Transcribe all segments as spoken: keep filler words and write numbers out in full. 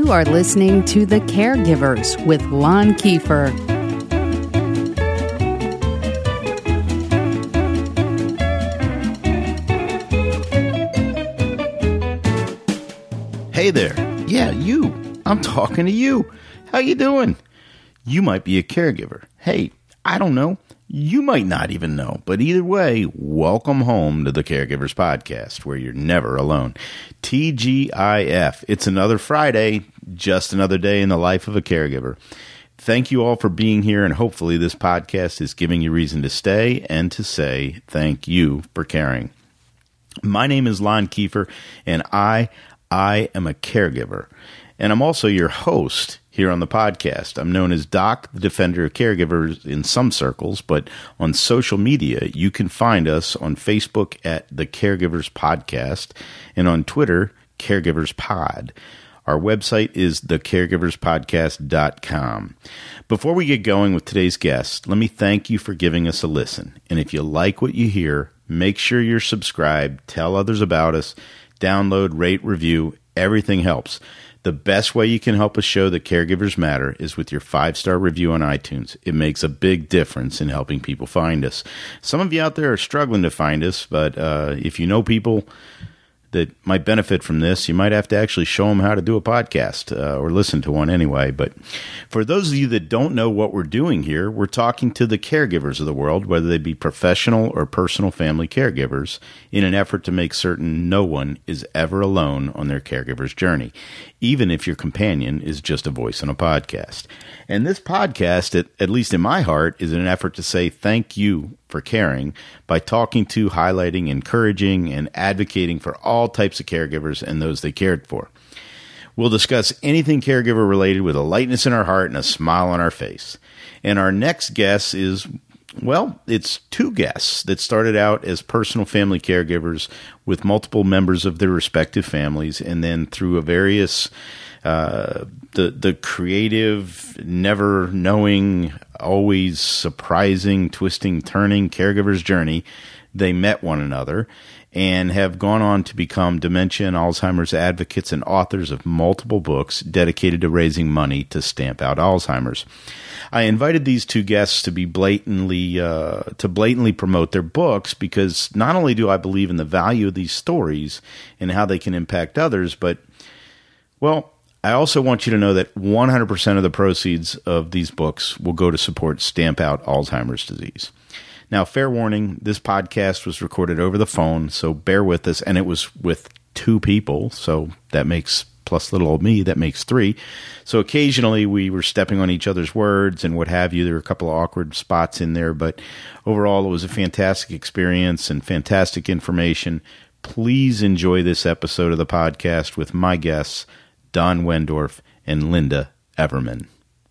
You are listening to The Caregivers with Lon Kiefer. Hey there. Yeah, you. I'm talking to you. How you doing? You might be a caregiver. Hey, I don't know. You might not even know. But either way, welcome home to the Caregivers Podcast, where you're never alone. T G I F. It's another Friday, just another day in the life of a caregiver. Thank you all for being here, and hopefully this podcast is giving you reason to stay and to say thank you for caring. My name is Lon Kiefer, and I, I am a caregiver. And I'm also your host here on the podcast. I'm known as Doc, the Defender of Caregivers in some circles, but on social media, you can find us on Facebook at The Caregivers Podcast and on Twitter, Caregivers Pod. Our website is the caregivers podcast dot com. Before we get going with today's guest, let me thank you for giving us a listen. And if you like what you hear, make sure you're subscribed, tell others about us, download, rate, review. Everything helps. The best way you can help us show that caregivers matter is with your five-star review on iTunes. It makes a big difference in helping people find us. Some of you out there are struggling to find us, but uh, if you know people that might benefit from this, you might have to actually show them how to do a podcast uh, or listen to one anyway. But for those of you that don't know what we're doing here, we're talking to the caregivers of the world, whether they be professional or personal family caregivers, in an effort to make certain no one is ever alone on their caregiver's journey, even if your companion is just a voice on a podcast. And this podcast, at, at least in my heart, is an effort to say thank you for caring by talking to, highlighting, encouraging, and advocating for all types of caregivers and those they cared for. We'll discuss anything caregiver related with a lightness in our heart and a smile on our face. And our next guest is, well, it's two guests that started out as personal family caregivers with multiple members of their respective families, and then through a various uh, the the creative, never knowing, always surprising, twisting, turning caregiver's journey, they met one another and have gone on to become dementia and Alzheimer's advocates and authors of multiple books dedicated to raising money to stamp out Alzheimer's. I invited these two guests to be blatantly uh, to blatantly promote their books because not only do I believe in the value of these stories and how they can impact others, but, well, I also want you to know that one hundred percent of the proceeds of these books will go to support Stamp Out Alzheimer's Disease. Now, fair warning, this podcast was recorded over the phone, so bear with us, and it was with two people, so that makes, plus little old me, that makes three. So occasionally we were stepping on each other's words and what have you. There were a couple of awkward spots in there, but overall it was a fantastic experience and fantastic information. Please enjoy this episode of the podcast with my guests, Don Wendorf and Linda Everman.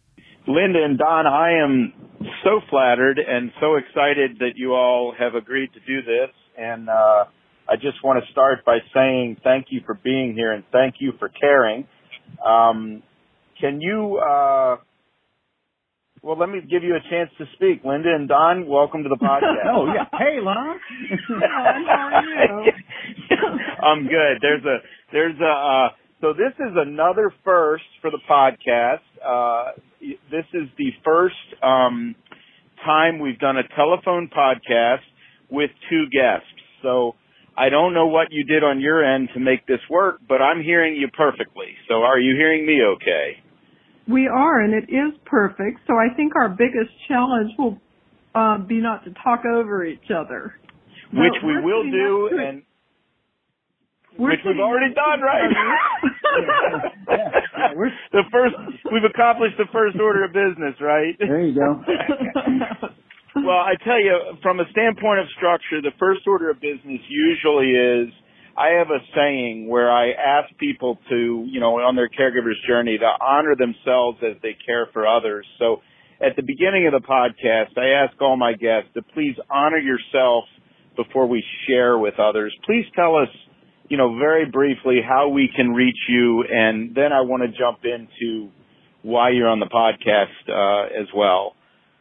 Linda and Don, I am so flattered and so excited that you all have agreed to do this. And uh, I just want to start by saying thank you for being here and thank you for caring. Um, can you, uh, well, let me give you a chance to speak. Linda and Don, welcome to the podcast. Oh, yeah. Hey, Lon. How are you? I'm good. There's a, there's a, uh, so this is another first for the podcast. Uh, this is the first um, time we've done a telephone podcast with two guests. So I don't know what you did on your end to make this work, but I'm hearing you perfectly. So are you hearing me okay? We are, and it is perfect. So I think our biggest challenge will uh, be not to talk over each other. Which But we will do, and We're which we've already done, right? yeah, yeah, we're, the first, we've accomplished the first order of business, right? There you go. Well, I tell you, from a standpoint of structure, the first order of business usually is, I have a saying where I ask people to, you know, on their caregiver's journey, to honor themselves as they care for others. So at the beginning of the podcast, I ask all my guests to please honor yourself before we share with others. Please tell us, you know, very briefly how we can reach you, and then I want to jump into why you're on the podcast uh, as well.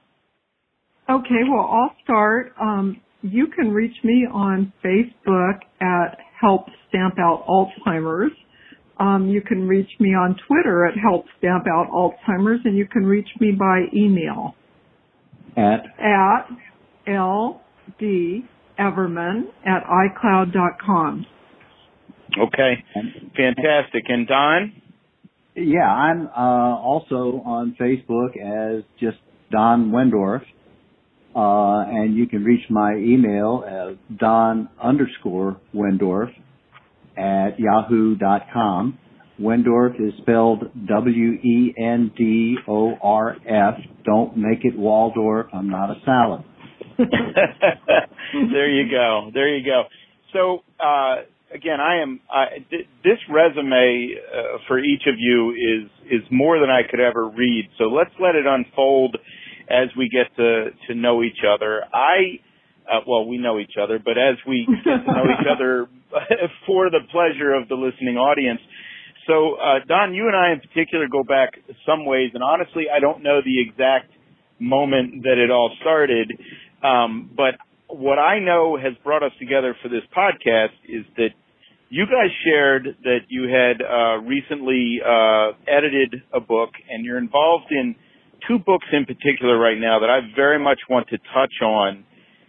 Okay, well, I'll start. Um, you can reach me on Facebook at Help Stamp Out Alzheimer's. Um, you can reach me on Twitter at Help Stamp Out Alzheimer's, and you can reach me by email at at L D Everman at iCloud dot com. Okay, fantastic. And Don? Yeah, I'm uh, also on Facebook as just Don Wendorf, uh, and you can reach my email as Don underscore Wendorf at yahoo dot com. Wendorf is spelled W E N D O R F. Don't make it Waldorf. I'm not a salad. There you go. There you go. So, uh, again, I am, I, th- this resume uh, for each of you is, is more than I could ever read. So let's let it unfold as we get to, to know each other. I, uh, well, we know each other, but as we get to know each other for the pleasure of the listening audience. So, uh, Don, you and I in particular go back some ways, and honestly, I don't know the exact moment that it all started. Um, but what I know has brought us together for this podcast is that you guys shared that you had uh, recently uh, edited a book, and you're involved in two books in particular right now that I very much want to touch on,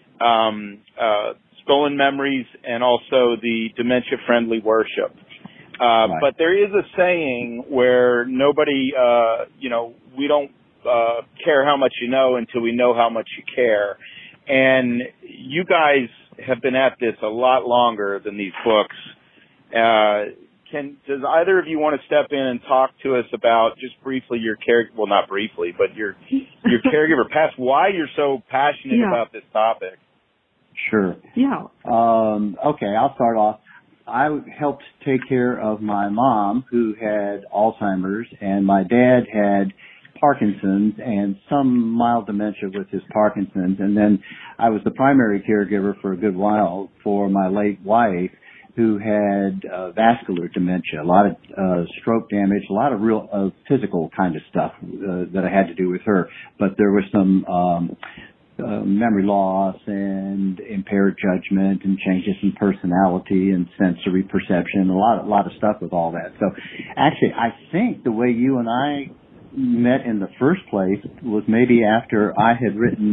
um, uh, Stolen Memories and also the Dementia-Friendly Worship. Uh, right. But there is a saying where nobody, uh, you know, we don't uh, care how much you know until we know how much you care. And you guys have been at this a lot longer than these books. Uh, can, does either of you want to step in and talk to us about just briefly your care, well, not briefly, but your, your caregiver past, why you're so passionate yeah. about this topic? Sure. Yeah. Um, okay, I'll start off. I helped take care of my mom who had Alzheimer's, and my dad had Parkinson's and some mild dementia with his Parkinson's. And then I was the primary caregiver for a good while for my late wife who had uh, vascular dementia, a lot of uh, stroke damage, a lot of real uh, physical kind of stuff uh, that I had to do with her. But there was some um, uh, memory loss and impaired judgment and changes in personality and sensory perception, a lot, a lot of stuff with all that. So actually, I think the way you and I met in the first place was maybe after I had written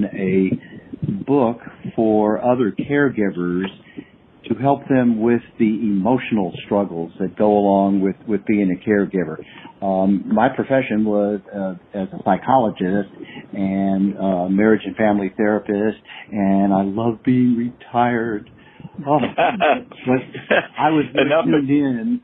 a book for other caregivers to help them with the emotional struggles that go along with, with being a caregiver. Um, my profession was uh, as a psychologist and uh, marriage and family therapist, and I love being retired. Oh, but I was tuned in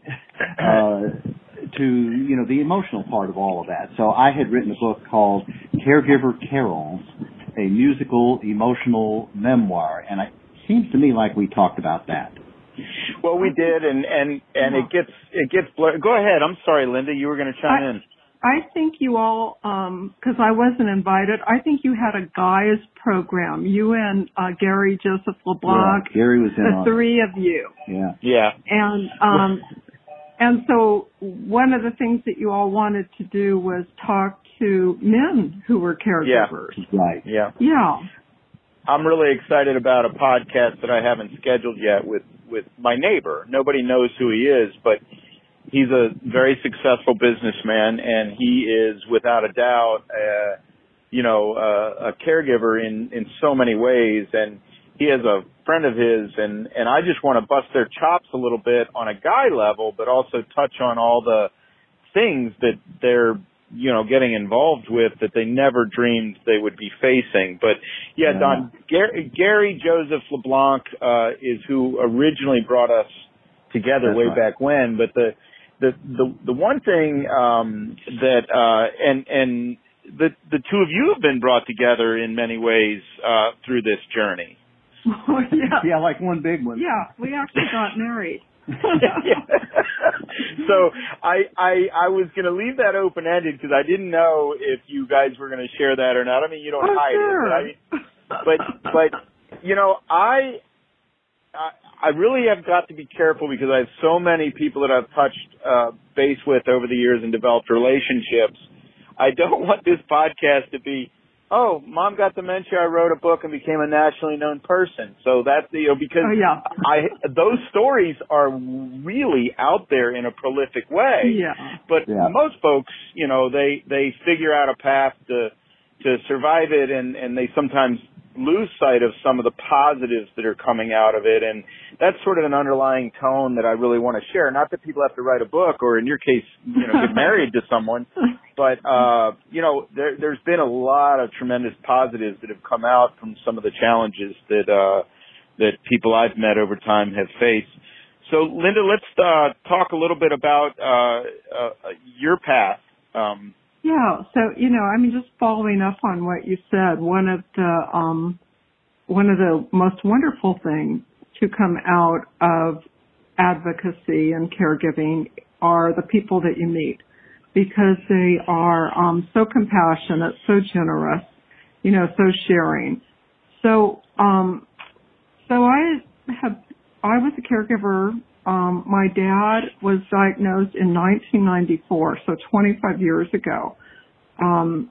uh, to, you know, the emotional part of all of that. So I had written a book called Caregiver Carols, a musical emotional memoir, and it seems to me like we talked about that. Well, we did, and and and it gets it gets blurred. Go ahead. I'm sorry, Linda. You were going to chime I, in. I think you all, because um, I wasn't invited, I think you had a guys program. You and uh, Gary Joseph LeBlanc. Yeah, Gary was in the on three it. of you. Yeah. Yeah. And um, and so one of the things that you all wanted to do was talk to men who were caregivers. Yeah. Right. Yeah. Yeah. I'm really excited about a podcast that I haven't scheduled yet with, with my neighbor. Nobody knows who he is, but he's a very successful businessman, and he is, without a doubt, uh, you know, uh, a caregiver in, in so many ways. And he has a friend of his, and, and I just want to bust their chops a little bit on a guy level, but also touch on all the things that they're, you know, getting involved with that they never dreamed they would be facing. But yeah, yeah. Don, Gary, Gary Joseph LeBlanc, uh, is who originally brought us together That's way right. back when. But the, the, the, the one thing, um, that, uh, and, and the, the two of you have been brought together in many ways, uh, through this journey. Oh, yeah. Yeah, like one big one. Yeah, we actually got married. So I, I I was going to leave that open ended because I didn't know if you guys were going to share that or not. I mean, you don't oh, hide sure. it, but, I, but but you know, I, I I really have got to be careful because I have so many people that I've touched uh, base with over the years and developed relationships. I don't want this podcast to be oh, mom got dementia, I wrote a book and became a nationally known person. So that's, you know, because oh, yeah. I, those stories are really out there in a prolific way. Yeah. But yeah. most folks, you know, they, they figure out a path to, to survive it, and, and they sometimes lose sight of some of the positives that are coming out of it. And that's sort of an underlying tone that I really want to share. Not that people have to write a book, or in your case, you know, get married to someone, but, uh, you know, there, there's been a lot of tremendous positives that have come out from some of the challenges that, uh, that people I've met over time have faced. So Linda, let's, uh, talk a little bit about, uh, uh your path. Um, Yeah, so, you know, I mean, just following up on what you said, one of the, um, one of the most wonderful things to come out of advocacy and caregiving are the people that you meet, because they are, um, so compassionate, so generous, you know, so sharing. So, um, so I have, I was a caregiver. Um, my dad was diagnosed in nineteen ninety-four, so twenty-five years ago. Um,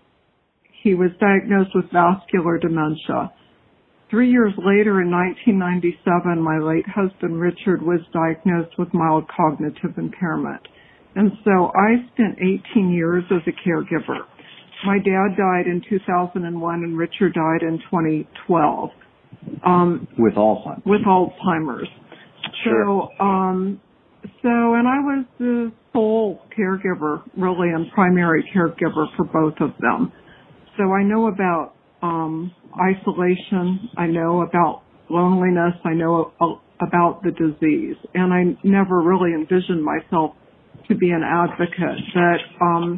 he was diagnosed with vascular dementia. Three years later, in nineteen ninety-seven, my late husband Richard was diagnosed with mild cognitive impairment. And so I spent eighteen years as a caregiver. My dad died in two thousand one and Richard died in twenty twelve. Um, with Alzheimer's. With Alzheimer's. Sure. So, um, so, and I was the sole caregiver, really, and primary caregiver for both of them. So I know about, um, isolation. I know about loneliness. I know a, about the disease. And I never really envisioned myself to be an advocate. But, um,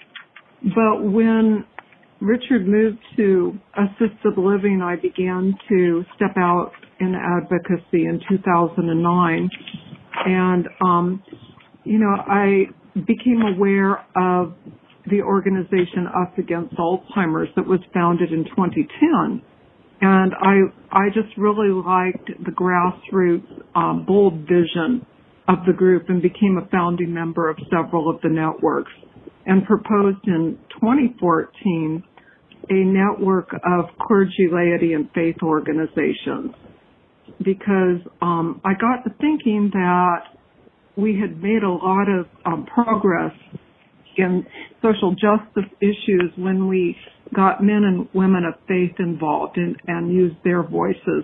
but when Richard moved to assisted living, I began to step out in advocacy in two thousand nine. And, um, you know, I became aware of the organization Us Against Alzheimer's that was founded in twenty ten. And I, I just really liked the grassroots, um, bold vision of the group, and became a founding member of several of the networks, and proposed in twenty fourteen a network of clergy, laity, and faith organizations, because um, I got to thinking that we had made a lot of um, progress in social justice issues when we got men and women of faith involved in, and used their voices.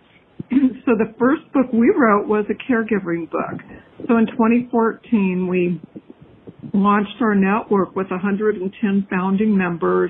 So the first book we wrote was a caregiving book. So in twenty fourteen, we launched our network with one hundred ten founding members.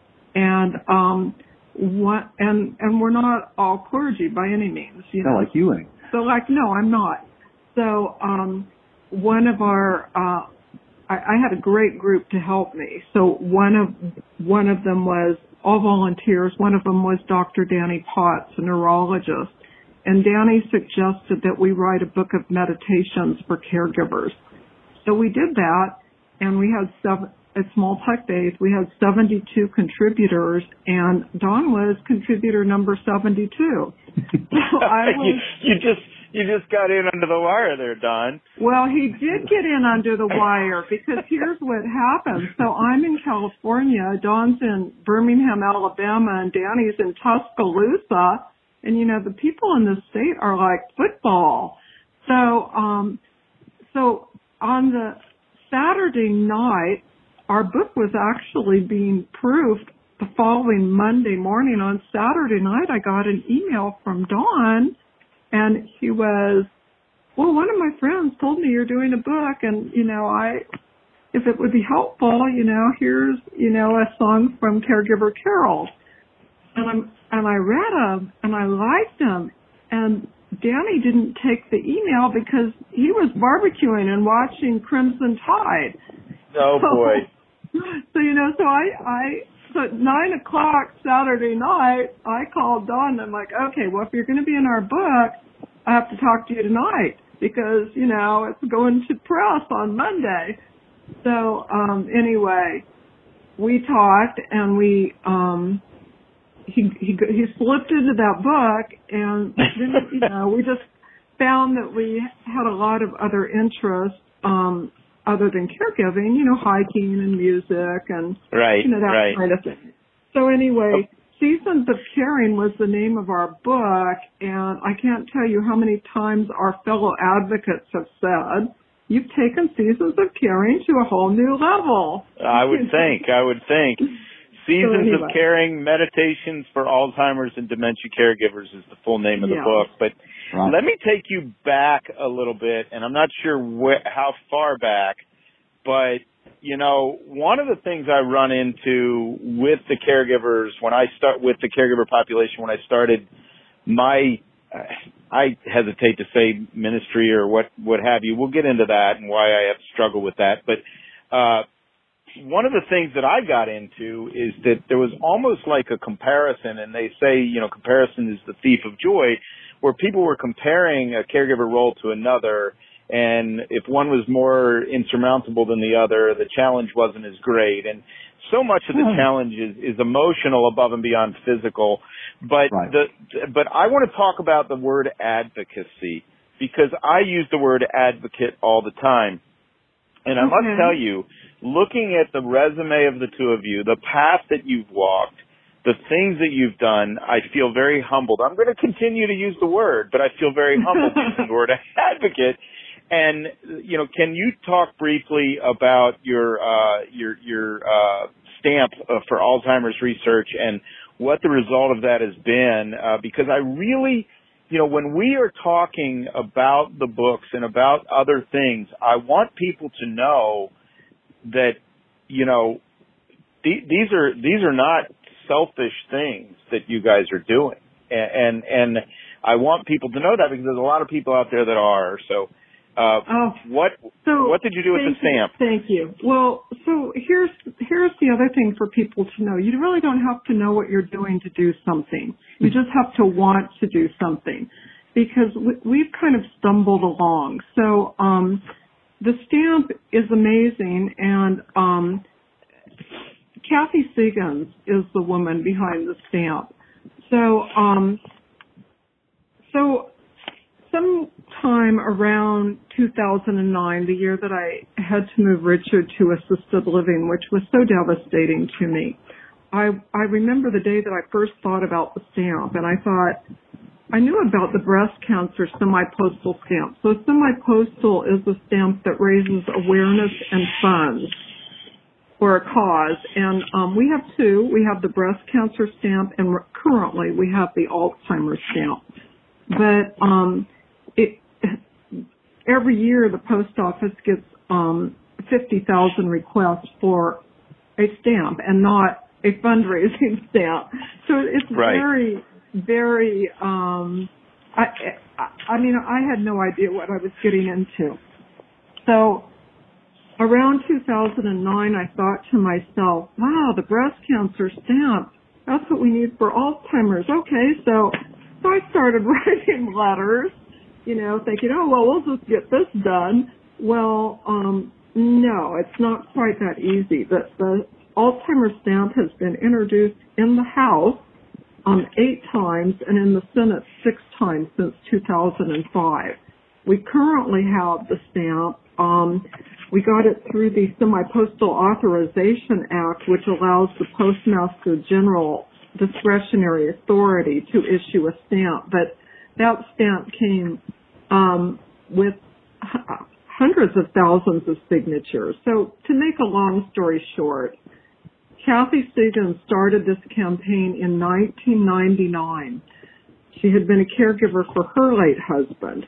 And um, what? And and we're not all clergy by any means. You know, not like you ain't. So like, no, I'm not. So um, one of our, uh, I, I had a great group to help me. So one of one of them was all volunteers. One of them was Doctor Danny Potts, a neurologist, and Danny suggested that we write a book of meditations for caregivers. So we did that, and we had seven. It's multi-faith. We had seventy-two contributors, and Don was contributor number seventy-two. So I was, you, you just you just got in under the wire there, Don. Well, he did get in under the wire, because here's what happened. So I'm in California, Don's in Birmingham, Alabama, and Danny's in Tuscaloosa, and you know the people in the state are like football. So, um, so on the Saturday night, our book was actually being proofed the following Monday morning. On Saturday night, I got an email from Don, and he was, well, one of my friends told me you're doing a book, and, you know, I, if it would be helpful, you know, here's, you know, a song from Caregiver Carols. And I'm, and I read them, and I liked them, and Danny didn't take the email because he was barbecuing and watching Crimson Tide. Oh, boy. So, So, you know, so I, I, so at nine o'clock Saturday night, I called Dawn and I'm like, okay, well, if you're going to be in our book, I have to talk to you tonight because, you know, it's going to press on Monday. So, um, anyway, we talked and we, um, he, he, he slipped into that book, and then, you know, we just found that we had a lot of other interests, um, other than caregiving, you know, hiking and music and, right, you know, that right. kind of thing. So anyway, Seasons of Caring was the name of our book, and I can't tell you how many times our fellow advocates have said, you've taken Seasons of Caring to a whole new level. I would think, I would think. Seasons so anyway. of Caring, Meditations for Alzheimer's and Dementia Caregivers is the full name of the yeah. book. But right. let me take you back a little bit, and I'm not sure wh- how far back, but, you know, one of the things I run into with the caregivers when I start with the caregiver population, when I started my, uh, I hesitate to say ministry or what, what have you. We'll get into that and why I have struggled with that. But, uh, one of the things that I got into is that there was almost like a comparison, and they say, you know, comparison is the thief of joy, where people were comparing a caregiver role to another, and if one was more insurmountable than the other, the challenge wasn't as great. And so much of the challenge is, is emotional above and beyond physical. But right. the but I want to talk about the word advocacy, because I use the word advocate all the time. And I okay. must tell you, looking at the resume of the two of you, the path that you've walked, the things that you've done, I feel very humbled. I'm going to continue to use the word, but I feel very humbled using the word advocate. And, you know, can you talk briefly about your, uh, your, your, uh, stamp uh, for Alzheimer's research and what the result of that has been? Uh, because I really, you know, when we are talking about the books and about other things, I want people to know that, you know, th- these are, these are not selfish things that you guys are doing. And, and, and I want people to know that, because there's a lot of people out there that are. So, uh, oh, what, so what did you do with the stamp? You, thank you. Well, so here's, here's the other thing for people to know. You really don't have to know what you're doing to do something. You just have to want to do something, because we, we've kind of stumbled along. So, um, the stamp is amazing, and um, Kathy Seegans is the woman behind the stamp. So, um, so sometime around two thousand nine, the year that I had to move Richard to assisted living, which was so devastating to me, I I remember the day that I first thought about the stamp, and I thought, I knew about the breast cancer semi-postal stamp. So semi-postal is a stamp that raises awareness and funds for a cause. And um, we have two. We have the breast cancer stamp, and currently we have the Alzheimer's stamp. But um, it, every year the post office gets um, fifty thousand requests for a stamp and not a fundraising stamp. So it's right. very... very, um, I, I, I mean, I had no idea what I was getting into. So around two thousand nine, I thought to myself, wow, the breast cancer stamp, that's what we need for Alzheimer's. Okay, so, so I started writing letters, you know, thinking, oh, well, we'll just get this done. Well, um, no, it's not quite that easy. The, the Alzheimer's stamp has been introduced in the House Um, eight times, and in the Senate six times since two thousand five. We currently have the stamp. Um, we got it through the Semi-Postal Authorization Act, which allows the Postmaster General discretionary authority to issue a stamp. But that stamp came um, with h- hundreds of thousands of signatures. So to make a long story short, Kathy Seegans started this campaign in nineteen ninety-nine. She had been a caregiver for her late husband.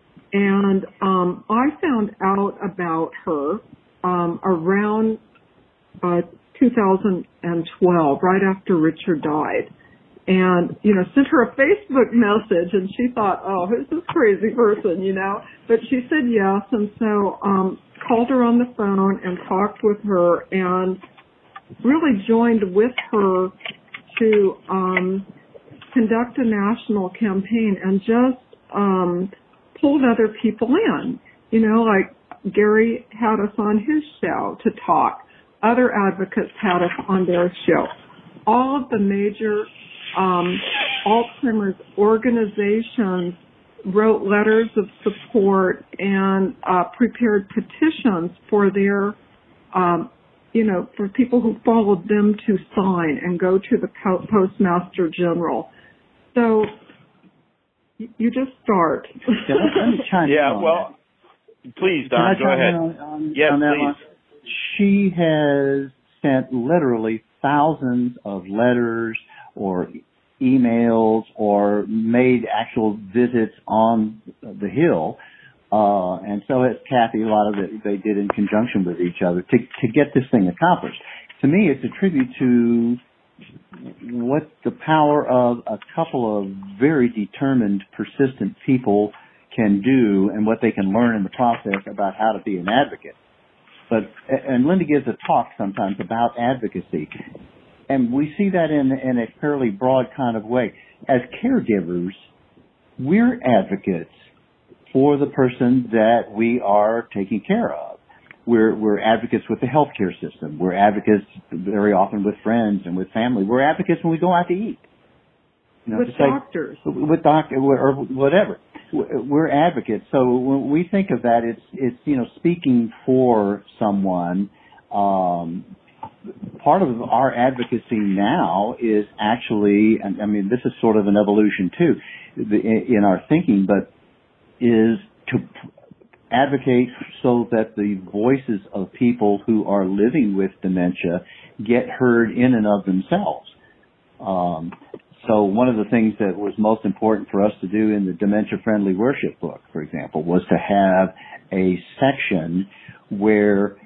And um, I found out about her um, around uh, two thousand twelve, right after Richard died. And, you know, sent her a Facebook message, and she thought, oh, who's this crazy person, you know? But she said yes, and so um, called her on the phone and talked with her, and really joined with her to um, conduct a national campaign, and just um, pulled other people in. You know, like Gary had us on his show to talk. Other advocates had us on their show. All of the major um, Alzheimer's organizations wrote letters of support and uh, prepared petitions for their um, you know, for people who followed them to sign and go to the po- Postmaster General. So y- you just start. Yeah, let me chime in Yeah, on well, that. please, Can I Don, go chime ahead. in on, on, Yes, on that please. one? She has sent literally thousands of letters or emails or made actual visits on the Hill. Uh, and so has Kathy. A lot of it they did in conjunction with each other to, to get this thing accomplished. To me, it's a tribute to what the power of a couple of very determined, persistent people can do and what they can learn in the process about how to be an advocate. But, and Linda gives a talk sometimes about advocacy. And we see that in, in a fairly broad kind of way. As caregivers, we're advocates for the person that we are taking care of. We're, we're advocates with the healthcare system. We're advocates very often with friends and with family. We're advocates when we go out to eat. You know, with just like, doctors. With doctors or whatever. We're advocates. So when we think of that, it's, it's, you know, speaking for someone. Um, part of our advocacy now is actually, I mean, this is sort of an evolution too in our thinking, but is to advocate so that the voices of people who are living with dementia get heard in and of themselves. Um, so one of the things that was most important for us to do in the Dementia Friendly Worship book, for example, was to have a section where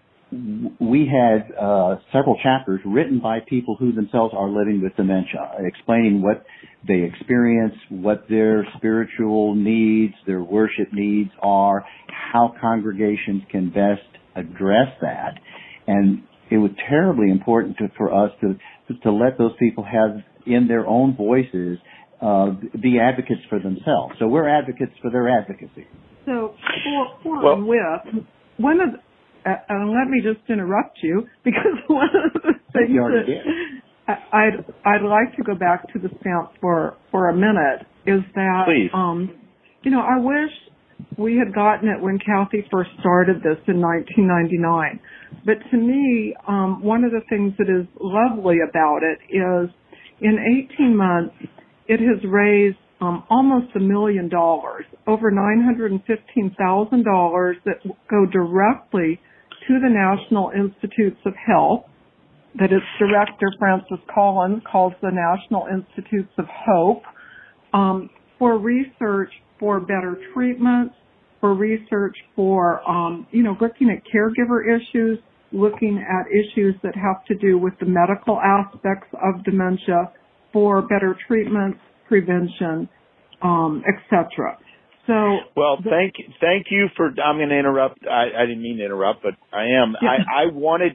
we had uh, several chapters written by people who themselves are living with dementia, explaining what they experience, what their spiritual needs, their worship needs are, how congregations can best address that. And it was terribly important to, for us to to let those people have, in their own voices, uh, be advocates for themselves. So we're advocates for their advocacy. So for, for well, and with, one of the, Uh, and let me just interrupt you because one of the things you already that did. I'd I'd like to go back to the stamp for for a minute is that Please. um you know I wish we had gotten it when Kathy first started this in nineteen ninety-nine. But to me, um, one of the things that is lovely about it is in eighteen months it has raised um, almost a million dollars, over nine hundred fifteen thousand dollars that go directly to the National Institutes of Health, that its director, Francis Collins, calls the National Institutes of Hope, um, for research for better treatments, for research for, um, you know, looking at caregiver issues, looking at issues that have to do with the medical aspects of dementia, for better treatments, prevention, um, et cetera. So, well, thank thank you for. I'm going to interrupt. I, I didn't mean to interrupt, but I am. Yeah. I, I wanted.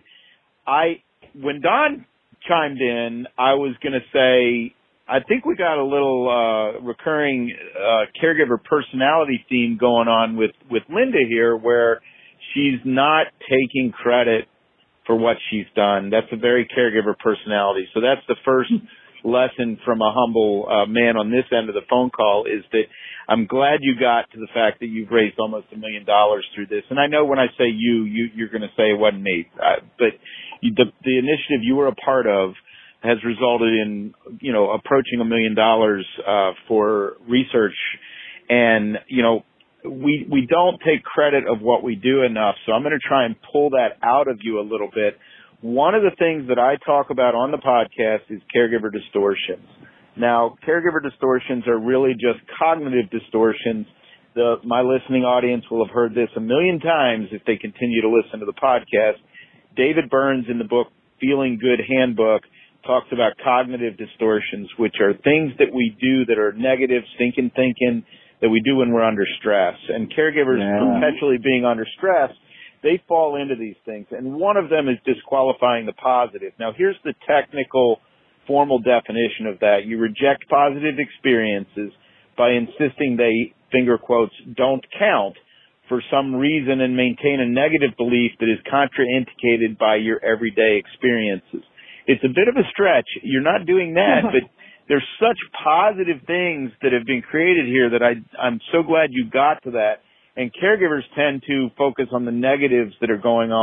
I when Don chimed in, I was going to say. I think we got a little uh, recurring uh, caregiver personality theme going on with with Linda here, where she's not taking credit for what she's done. That's a very caregiver personality. So that's the first lesson from a humble uh, man on this end of the phone call, is that I'm glad you got to the fact that you've raised almost a million dollars through this. And I know when I say you, you you're going to say it wasn't me, uh, but you, the the initiative you were a part of has resulted in, you know, approaching a million dollars uh for research. And, you know, we we don't take credit of what we do enough. So I'm going to try and pull that out of you a little bit. One of the things that I talk about on the podcast is caregiver distortions. Now, caregiver distortions are really just cognitive distortions. The, my listening audience will have heard this a million times if they continue to listen to the podcast. David Burns, in the book Feeling Good Handbook, talks about cognitive distortions, which are things that we do that are negative, stinking thinking, that we do when we're under stress. And caregivers yeah. perpetually being under stress, they fall into these things. And one of them is disqualifying the positive. Now, here's the technical, formal definition of that. You reject positive experiences by insisting they, finger quotes, don't count for some reason and maintain a negative belief that is contraindicated by your everyday experiences. It's a bit of a stretch. You're not doing that, but there's such positive things that have been created here that I, I'm so glad you got to that. And caregivers tend to focus on the negatives that are going on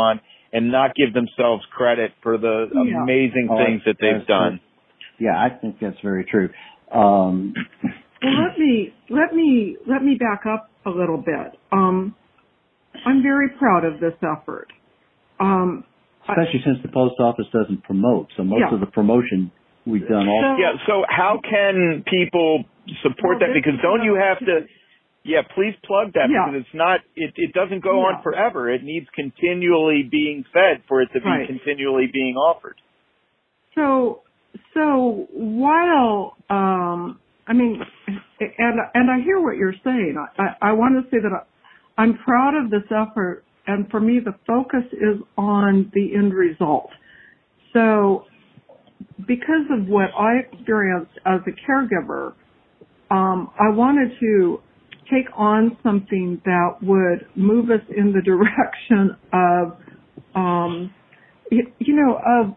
and not give themselves credit for the Yeah. amazing Oh, things that they've done. Yeah, I think that's very true. Um, Well, let me let me let me back up a little bit. Um, I'm very proud of this effort. Um, especially since the post office doesn't promote, so most Yeah. of the promotion we've done all. So- Yeah, so how can people support Well, that? Because this- don't you have to, yeah, please plug that Yeah. because it's not, it, it doesn't go Yeah. on forever. It needs continually being fed for it to be Right. continually being offered. So, so while, um, I mean, and, and I hear what you're saying. I, I, I want to say that I, I'm proud of this effort, and for me the focus is on the end result. So, because of what I experienced as a caregiver, um, I wanted to take on something that would move us in the direction of, um, you, you know, of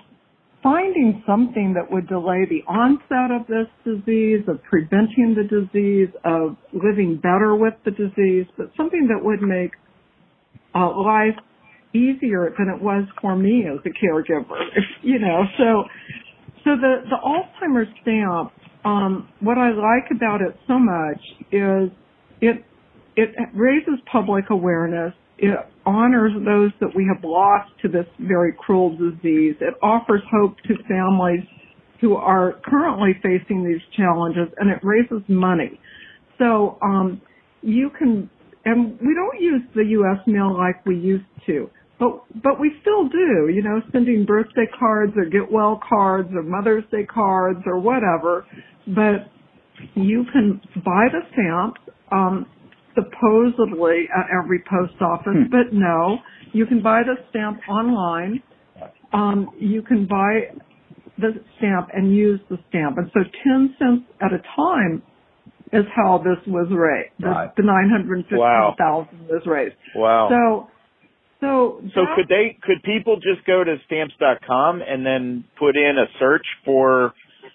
finding something that would delay the onset of this disease, of preventing the disease, of living better with the disease, but something that would make uh, life easier than it was for me as a caregiver. If, you know, so so the the Alzheimer's stamp. Um, what I like about it so much is it it raises public awareness. It honors those that we have lost to this very cruel disease. It offers hope to families who are currently facing these challenges, and it raises money. So um, you can, and we don't use the U S mail like we used to, but but we still do. You know, sending birthday cards or get well cards or Mother's Day cards or whatever. But you can buy the stamps. Um, supposedly at every post office, Hmm. but no, you can buy the stamp online. Um, you can buy the stamp and use the stamp. And so ten cents at a time is how this was raised. Right. The, the nine hundred fifty thousand Wow. was raised. Wow. So, so, So that, could they, could people just go to stamps dot com and then put in a search for,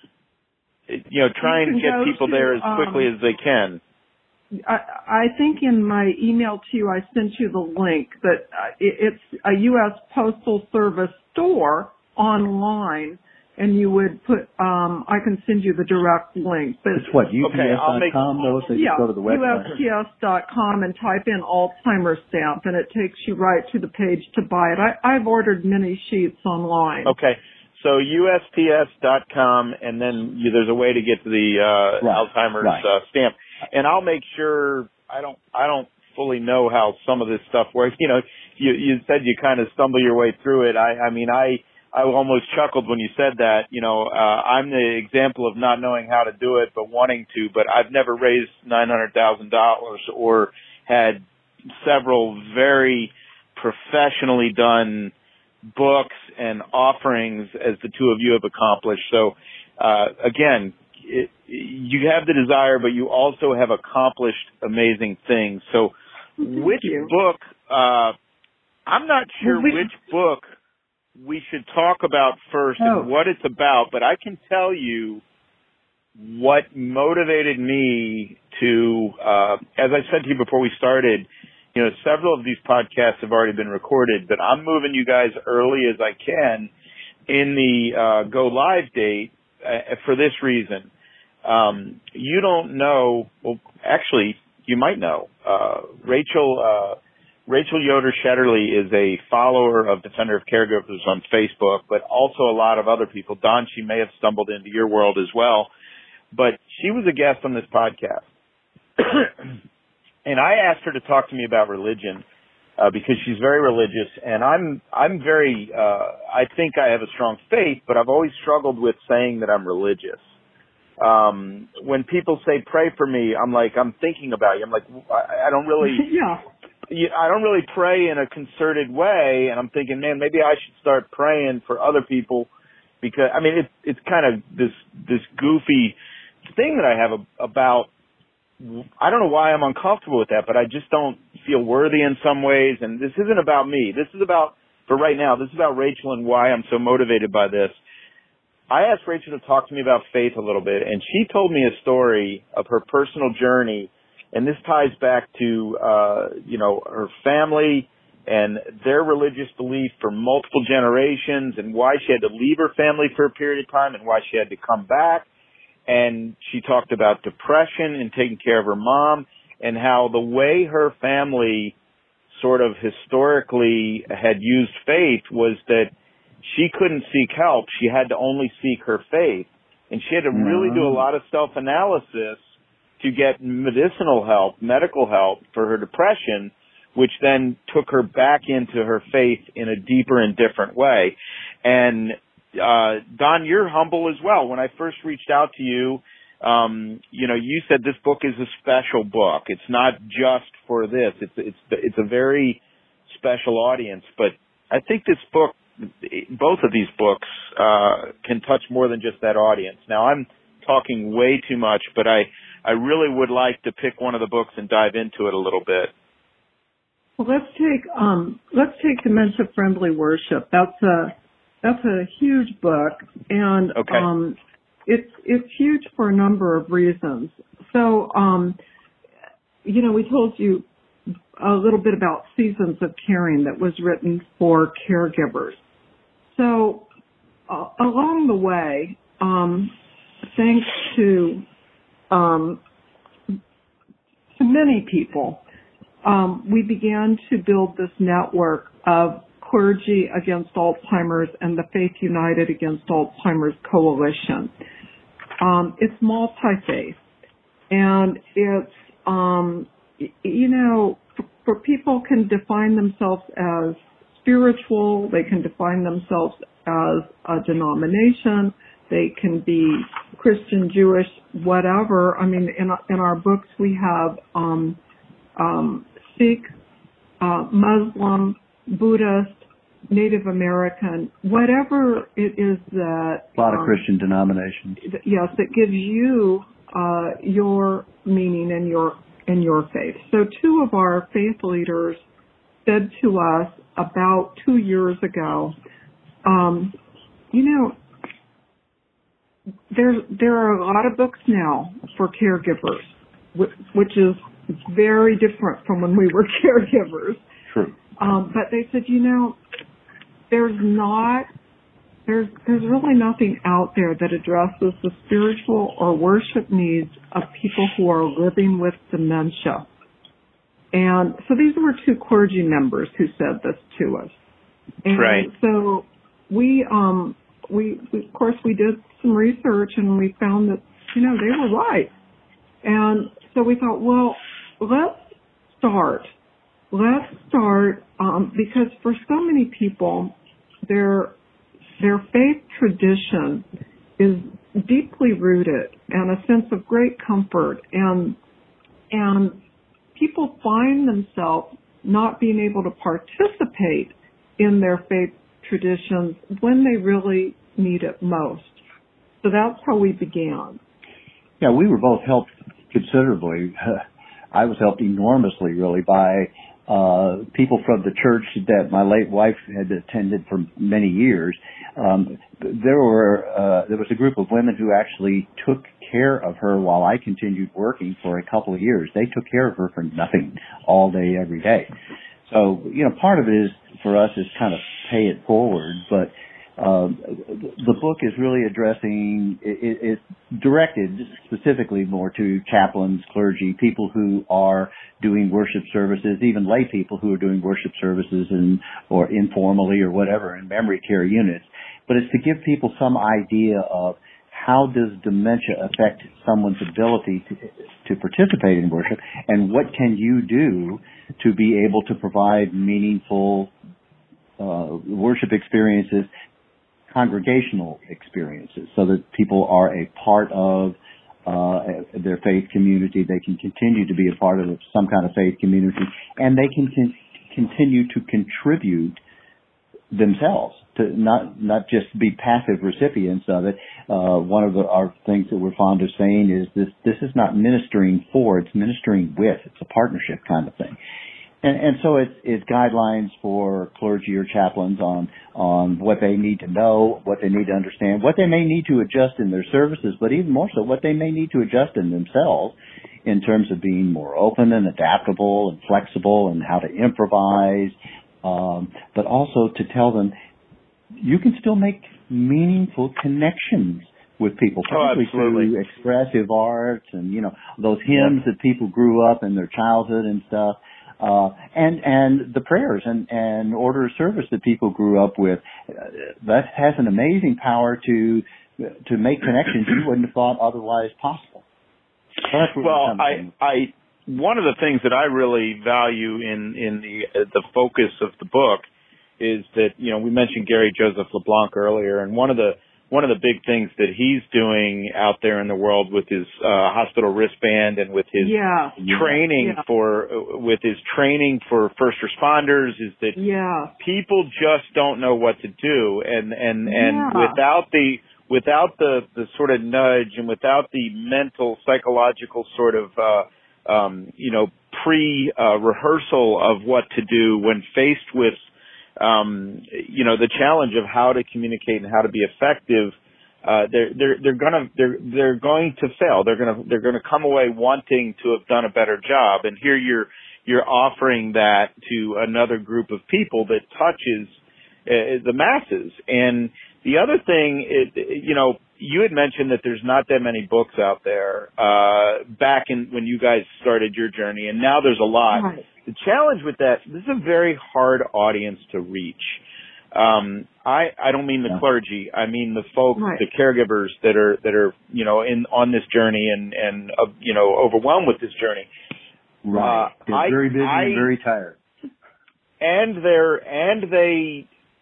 you know, try You and can get go people to, there as quickly um, as they can? I, I think in my email to you, I sent you the link that uh, it, it's a U S Postal Service store online, and you would put, um, I can send you the direct link. But It's what, U P S Okay, I'll dot com make- though, so you yeah, just go to the U website. S P S dot com and type in Alzheimer's stamp, and it takes you right to the page to buy it. I, I've ordered many sheets online. Okay. So U S P S dot com, and then you, there's a way to get to the uh, Right, Alzheimer's right. uh, stamp. And I'll make sure. I don't. I don't fully know how some of this stuff works. You know, you you said you kind of stumble your way through it. I I mean, I I almost chuckled when you said that. You know, uh, I'm the example of not knowing how to do it, but wanting to. But I've never raised nine hundred thousand dollars or had several very professionally done books and offerings as the two of you have accomplished. So, uh, again, it, you have the desire, but you also have accomplished amazing things. So, Thank which you. book, uh, I'm not sure Well, we- which book we should talk about first Oh. and what it's about, but I can tell you what motivated me to, uh, as I said to you before we started, you know, several of these podcasts have already been recorded, but I'm moving you guys early as I can in the uh, go live date uh, for this reason. Um, you don't know, well, actually, you might know. Uh, Rachel uh, Rachel Yoder Shetterly is a follower of Defender of Caregivers on Facebook, but also a lot of other people. Don, she may have stumbled into your world as well, but she was a guest on this podcast. And I asked her to talk to me about religion uh, because she's very religious, and I'm I'm very uh, I think I have a strong faith, but I've always struggled with saying that I'm religious. Um, when people say pray for me, I'm like I'm thinking about you. I'm like I, I don't really yeah. I don't really pray in a concerted way, and I'm thinking, man, maybe I should start praying for other people because I mean it's it's kind of this this goofy thing that I have about. I don't know why I'm uncomfortable with that, but I just don't feel worthy in some ways. And this isn't about me. This is about, for right now, this is about Rachel and why I'm so motivated by this. I asked Rachel to talk to me about faith a little bit, and she told me a story of her personal journey. And this ties back to, uh, you know, her family and their religious belief for multiple generations, and why she had to leave her family for a period of time and why she had to come back. And she talked about depression and taking care of her mom, and how the way her family sort of historically had used faith was that she couldn't seek help. She had to only seek her faith. And she had to really do a lot of self-analysis to get medicinal help, medical help for her depression, which then took her back into her faith in a deeper and different way. And uh Don, you're humble as well. When I first reached out to you, um, you know, you said this book is a special book. It's not just for this. It's it's it's a very special audience. But I think this book, both of these books, uh, can touch more than just that audience. Now, I'm talking way too much, but I I really would like to pick one of the books and dive into it a little bit. Well, let's take um, let's take Dementia Friendly Worship. That's a that's a huge book, and okay. um, it's it's huge for a number of reasons. So, um, you know, we told you a little bit about Seasons of Caring that was written for caregivers. So, uh, along the way, um, thanks to um, to many people, um, we began to build this network of Clergy Against Alzheimer's and the Faith United Against Alzheimer's Coalition. Um, it's multi-faith, and it's um, you know, for, for people can define themselves as spiritual. They can define themselves as a denomination. They can be Christian, Jewish, whatever. I mean, in in our books we have um, um, Sikh, uh, Muslim, Buddhist, Native American, whatever it is that a lot of um, Christian denominations. Yes, that gives you uh, your meaning and your and your faith. So, two of our faith leaders said to us about two years ago, um, you know, there there are a lot of books now for caregivers, which, which is very different from when we were caregivers. True. Um, but they said, you know, there's not, there's, there's really nothing out there that addresses the spiritual or worship needs of people who are living with dementia. And so these were two clergy members who said this to us. And right. so we, um, we, we, of course, we did some research and we found that, you know, they were right. And so we thought, well, let's start. Let's start, um, because for so many people, their their faith tradition is deeply rooted and a sense of great comfort, and and people find themselves not being able to participate in their faith traditions when they really need it most. So that's how we began. Yeah, we were both helped considerably. I was helped enormously, really, by uh people from the church that my late wife had attended for many years. Um, there were uh, there was a group of women who actually took care of her while I continued working for a couple of years. They took care of her for nothing all day, every day. So, you know, part of it is for us is kind of pay it forward, but Um, the book is really addressing, it, it's directed specifically more to chaplains, clergy, people who are doing worship services, even lay people who are doing worship services and, or informally or whatever in memory care units. But it's to give people some idea of how does dementia affect someone's ability to, to participate in worship, and what can you do to be able to provide meaningful uh, worship experiences, congregational experiences, so that people are a part of uh, their faith community. They can continue to be a part of some kind of faith community, and they can con- continue to contribute themselves, to not not just be passive recipients of it. Uh, one of the, our things that we're fond of saying is this: this is not ministering for; it's ministering with. It's a partnership kind of thing. And, and so it's, it's guidelines for clergy or chaplains on, on what they need to know, what they need to understand, what they may need to adjust in their services, but even more so, what they may need to adjust in themselves in terms of being more open and adaptable and flexible, and how to improvise, um, but also to tell them you can still make meaningful connections with people, particularly oh, through expressive arts and, you know, those hymns yeah. that people grew up in their childhood and stuff. Uh, and, and the prayers and, and order of service that people grew up with. Uh, that has an amazing power to, to make connections you wouldn't have thought otherwise possible. So that's well, I, I, one of the things that I really value in, in the, uh, the focus of the book is that, you know, we mentioned Gary Joseph LeBlanc earlier, and one of the, one of the big things that he's doing out there in the world with his uh, hospital wristband and with his yeah. training yeah. for uh, with his training for first responders is that yeah. people just don't know what to do, and and and yeah. without the without the the sort of nudge and without the mental psychological sort of uh, um, you know pre uh, rehearsal of what to do when faced with Um, you know, the challenge of how to communicate and how to be effective, uh, they're, they're, they're gonna, they're, they're going to fail. They're gonna, they're gonna come away wanting to have done a better job. And here you're, you're offering that to another group of people that touches uh, the masses. And the other thing is, you know, you had mentioned that there's not that many books out there, uh, back in when you guys started your journey, and now there's a lot. Right. The challenge with that, this is a very hard audience to reach. Um, I, I don't mean the yeah. clergy. I mean the folks, right. the caregivers that are, that are, you know, in, on this journey and, and, uh, you know, overwhelmed with this journey. Right. Uh, they're I, very busy I, and very tired. And they're, and they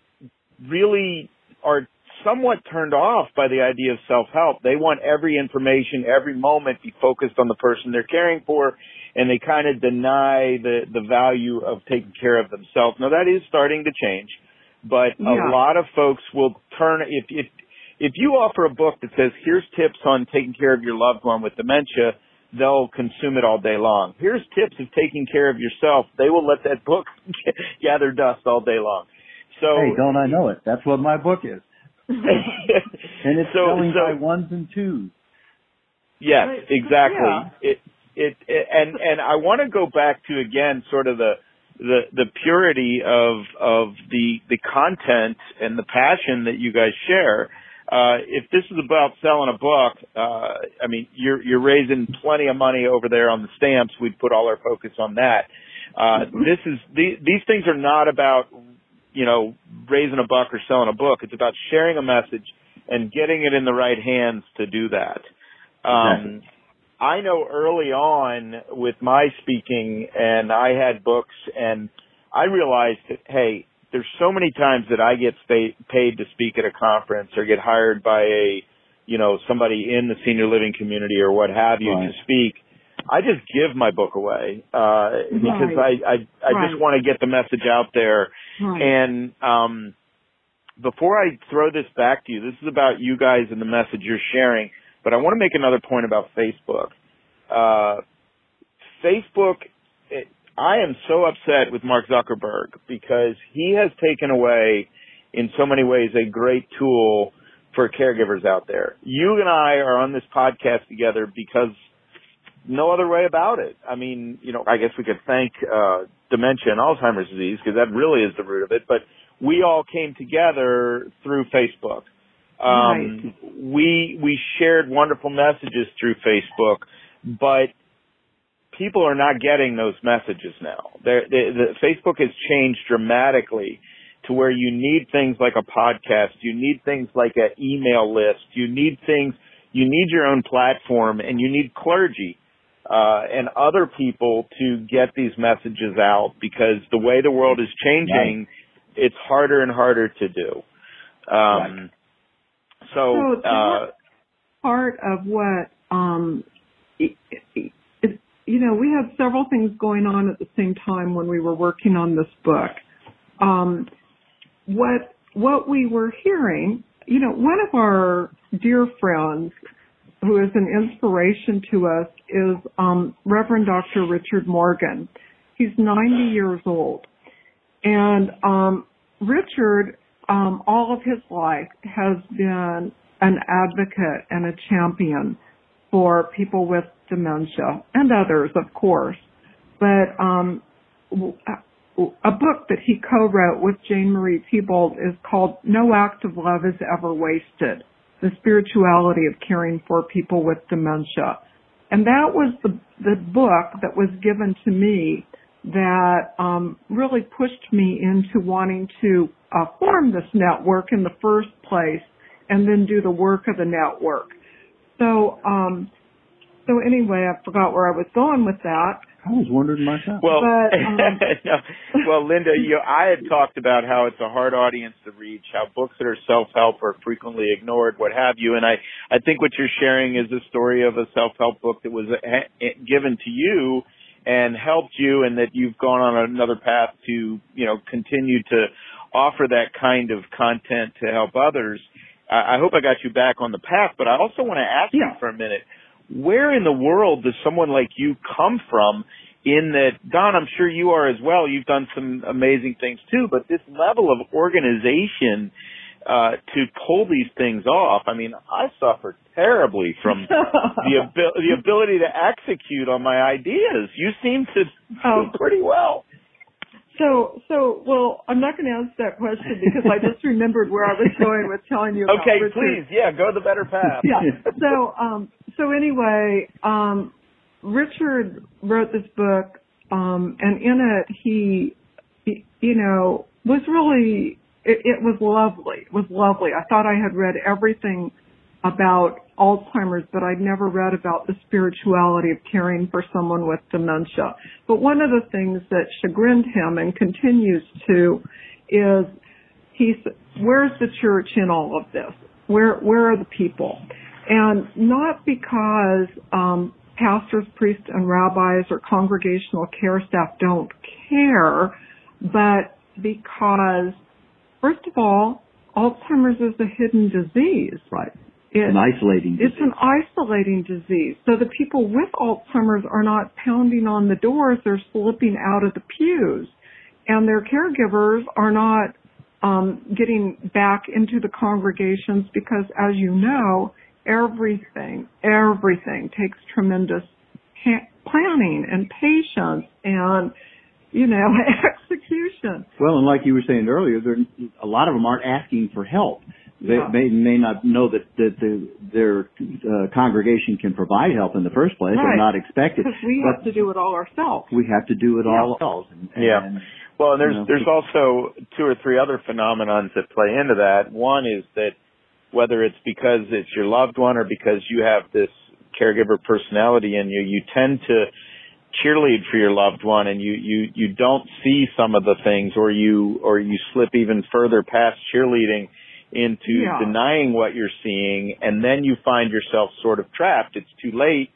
really are somewhat turned off by the idea of self-help. They want every information, every moment be focused on the person they're caring for, and they kind of deny the, the value of taking care of themselves. Now, that is starting to change, but yeah. a lot of folks will turn, if, if, if you offer a book that says, here's tips on taking care of your loved one with dementia, they'll consume it all day long. Here's tips of taking care of yourself. They will let that book gather dust all day long. So, hey, don't I know it? That's what my book is. And it's so, selling so, by ones and twos. Yes, exactly. Yeah. It, it, it, and, and I want to go back to, again, sort of the, the, the purity of, of the, the content and the passion that you guys share. Uh, if this is about selling a book, uh, I mean, you're, you're raising plenty of money over there on the stamps. We'd put all our focus on that. Uh, this is, the, these things are not about, you know, raising a buck or selling a book. It's about sharing a message and getting it in the right hands to do that. Um, Exactly. I know early on with my speaking, and I had books, and I realized that, hey, there's so many times that I get spa- paid to speak at a conference or get hired by a, you know, somebody in the senior living community or what have you Right. to speak. I just give my book away, uh, because Right. I, I, I Right. just want to get the message out there. Right. And, um, before I throw this back to you, this is about you guys and the message you're sharing, but I want to make another point about Facebook. Uh, Facebook, it, I am so upset with Mark Zuckerberg because he has taken away, in so many ways, a great tool for caregivers out there. You and I are on this podcast together because no other way about it. I mean, you know, I guess we could thank uh, dementia and Alzheimer's disease because that really is the root of it, but we all came together through Facebook. Um, right. we, we shared wonderful messages through Facebook, but people are not getting those messages now. They're, they, the Facebook has changed dramatically to where you need things like a podcast, you need things like an email list, you need things, you need your own platform, and you need clergy uh, and other people to get these messages out because the way the world is changing, right. It's harder and harder to do. Um, right. So, so uh, part of what, um, it, it, it, you know, we had several things going on at the same time when we were working on this book. Um, what what we were hearing, you know, one of our dear friends who is an inspiration to us is um, Reverend Doctor Richard Morgan. He's ninety years old. And um, Richard, um, all of his life, has been an advocate and a champion for people with dementia and others, of course. But um, a book that he co-wrote with Jane Marie Thibault is called No Act of Love is Ever Wasted, The Spirituality of Caring for People with Dementia. And that was the, the book that was given to me that um, really pushed me into wanting to uh, form this network in the first place and then do the work of the network. So, um, so anyway, I forgot where I was going with that. I was wondering myself. Well, but, um, no, well, Linda, you, I had talked about how it's a hard audience to reach, how books that are self-help are frequently ignored, what have you. And I, I think what you're sharing is a story of a self-help book that was given to you and helped you, and that you've gone on another path to, you know, continue to offer that kind of content to help others. I, I hope I got you back on the path, but I also want to ask yeah. you for a minute. Where in the world does someone like you come from in that, Don, I'm sure you are as well. You've done some amazing things too, but this level of organization uh, to pull these things off, I mean, I suffer terribly from the, abil- the ability to execute on my ideas. You seem to oh. do pretty well. So, so, well, I'm not going to answer that question because I just remembered where I was going with telling you about Okay, Richard. please, yeah, go the better path. Yeah. So, um, so anyway, um, Richard wrote this book, um, and in it he, he you know, was really, it, it was lovely. It was lovely. I thought I had read everything about Alzheimer's, but I'd never read about the spirituality of caring for someone with dementia. But one of the things that chagrined him and continues to is he's, where's the church in all of this? Where, where are the people? And not because um, pastors, priests, and rabbis or congregational care staff don't care, but because, first of all, Alzheimer's is a hidden disease. Right. It, an isolating disease. It's an isolating disease. So the people with Alzheimer's are not pounding on the doors, they're slipping out of the pews. And their caregivers are not um, getting back into the congregations because, as you know, everything, everything takes tremendous ha- planning and patience and, you know, execution. Well, and like you were saying earlier, there, a lot of them aren't asking for help. They yeah. may, may not know that, that the, their uh, congregation can provide help in the first place. Right. They're not expected. Because we but have to do it all ourselves. We have to do it yeah. all ourselves. And, yeah. And, well, and there's you know, there's also two or three other phenomenons that play into that. One is that whether it's because it's your loved one or because you have this caregiver personality in you, you tend to cheerlead for your loved one, and you, you, you don't see some of the things, or you or you slip even further past cheerleading into yeah. denying what you're seeing, and then you find yourself sort of trapped. It's too late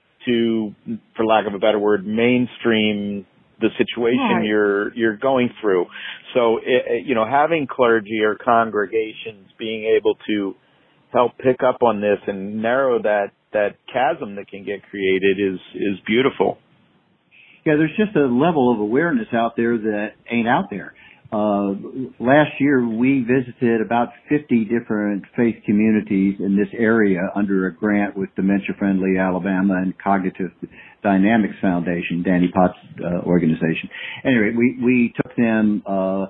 to, for lack of a better word, mainstream the situation right. you're you're going through. So, it, you know, having clergy or congregations being able to help pick up on this and narrow that that chasm that can get created is is beautiful. Yeah, there's just a level of awareness out there that ain't out there. Uh, last year we visited about fifty different faith communities in this area under a grant with Dementia Friendly Alabama and Cognitive Dynamics Foundation, Danny Potts' uh, organization. Anyway, we, we took them, uh,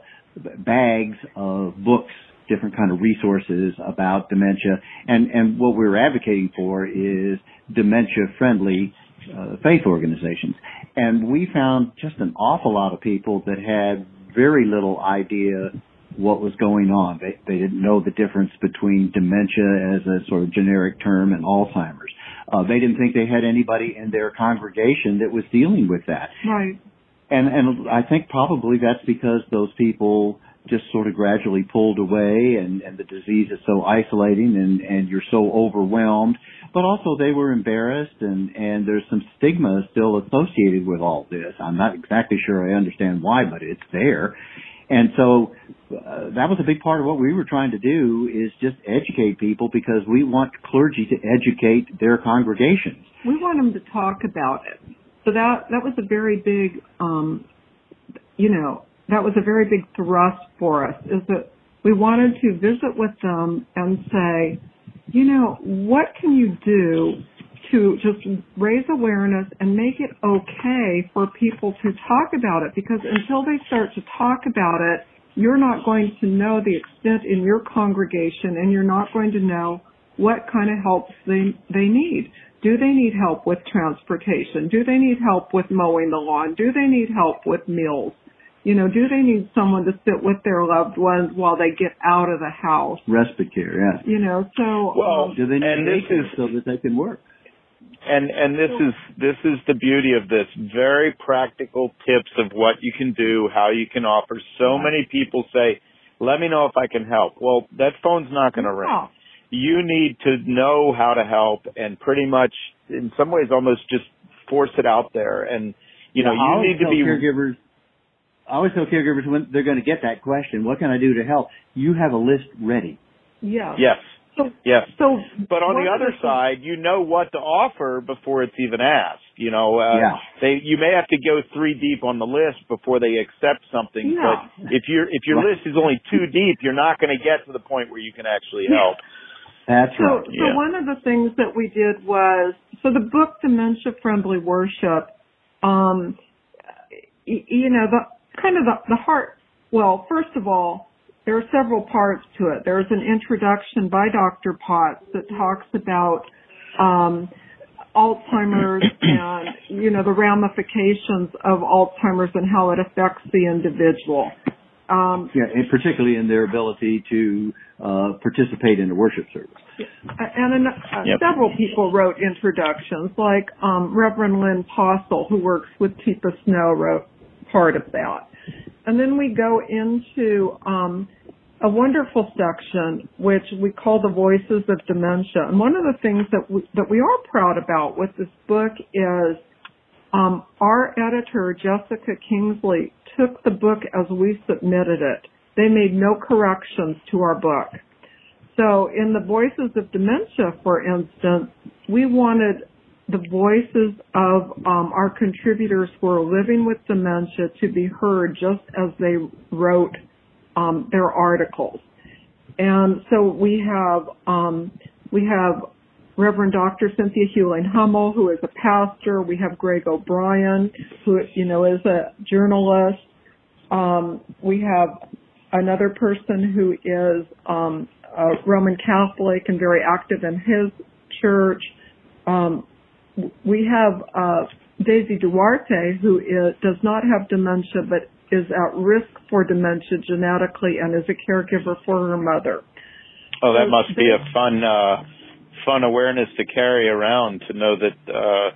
bags of books, different kind of resources about dementia, and, and what we're advocating for is dementia friendly uh, faith organizations. And we found just an awful lot of people that had very little idea what was going on. They, they didn't know the difference between dementia as a sort of generic term and Alzheimer's. Uh, they didn't think they had anybody in their congregation that was dealing with that. Right. And, and I think probably that's because those people just sort of gradually pulled away, and, and the disease is so isolating, and, and you're so overwhelmed. But also they were embarrassed, and, and there's some stigma still associated with all this. I'm not exactly sure I understand why, but it's there. And so uh, that was a big part of what we were trying to do, is just educate people, because we want clergy to educate their congregations. We want them to talk about it. So that that was a very big, um, you know, that was a very big thrust for us, is that we wanted to visit with them and say, you know, what can you do to just raise awareness and make it okay for people to talk about it, because until they start to talk about it, you're not going to know the extent in your congregation, and you're not going to know what kind of help they they need. Do they need help with transportation? Do they need help with mowing the lawn? Do they need help with meals? You know, do they need someone to sit with their loved ones while they get out of the house? Respite care, yes. You know, so Well, um, Do they need and this daycare is- so that they can work? And and this is this is the beauty of this. Very practical tips of what you can do, how you can offer. So many people say, "Let me know if I can help." Well, that phone's not going to ring. yeah. You need to know how to help, and pretty much, in some ways, almost just force it out there. And you know, Yeah, I you always need to tell be. caregivers. I always tell caregivers when they're going to get that question, "What can I do to help?" You have a list ready. Yeah. Yes. So, Yes. so But on one the of other things- side, you know what to offer before it's even asked. You know, uh, Yeah. they you may have to go three deep on the list before they accept something. Yeah. But if your if your Right. list is only two deep, you're not going to get to the point where you can actually help. That's So, right. so Yeah. one of the things that we did was, so the book Dementia Friendly Worship, um, y- you know, the kind of the, the heart, well, first of all, there are several parts to it. There's an introduction by Doctor Potts that talks about um, Alzheimer's and, you know, the ramifications of Alzheimer's and how it affects the individual. Um, Yeah, and particularly in their ability to uh, participate in the worship service. And an, uh, Yep. several people wrote introductions, like um, Reverend Lynn Postle, who works with Teepa Snow, wrote part of that. And then we go into um, a wonderful section, which we call the Voices of Dementia. And one of the things that we, that we are proud about with this book is um, our editor, Jessica Kingsley, took the book as we submitted it. They made no corrections to our book. So in the Voices of Dementia, for instance, we wanted the voices of um, our contributors who are living with dementia to be heard just as they wrote um, their articles. And so we have um, we have Reverend Doctor Cynthia Hewling Hummel, who is a pastor. We have Greg O'Brien, who you know is a journalist. Um, we have another person who is um, a Roman Catholic and very active in his church. Um, we have uh, Daisy Duarte, who is, does not have dementia but is at risk for dementia genetically and is a caregiver for her mother. Oh, that must be a fun uh, fun awareness to carry around, to know that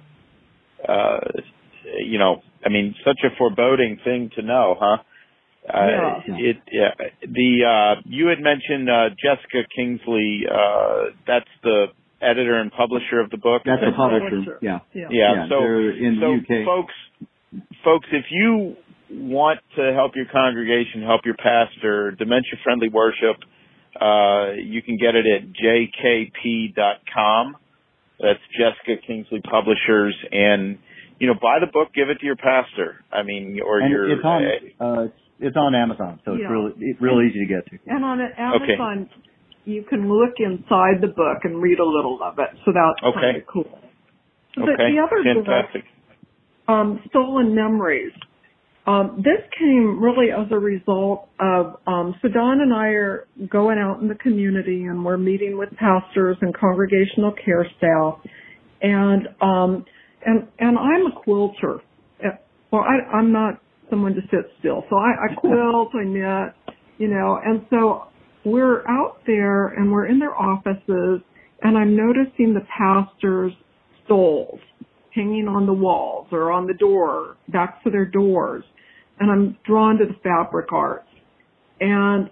uh, uh, you know. I mean, such a foreboding thing to know, huh? Uh, Yeah. It yeah. The uh, you had mentioned uh, Jessica Kingsley. Uh, that's the editor and publisher of the book. That's Is a that publisher. Publisher. Yeah. Yeah. Yeah, Yeah, so they're in the so U K. folks, folks, if you want to help your congregation, help your pastor, Dementia Friendly Worship, uh, you can get it at j k p dot com. That's Jessica Kingsley Publishers, and you know, buy the book, give it to your pastor. I mean, or And your. it's on uh, it's on Amazon, so Yeah. it's really it's real easy to get to. And on Amazon, you can look inside the book and read a little of it. So that's Okay. kind of cool. The, Okay, the other book, fantastic. um, Stolen Memories. Um, this came really as a result of, um, so Don and I are going out in the community and we're meeting with pastors and congregational care staff. And, um, and, and I'm a quilter. Uh, Well, I, I'm not someone to sit still. So I, I quilt, I knit, you know, and so we're out there and we're in their offices and I'm noticing the pastors' stoles hanging on the walls or on the door, back to their doors. And I'm drawn to the fabric arts. And,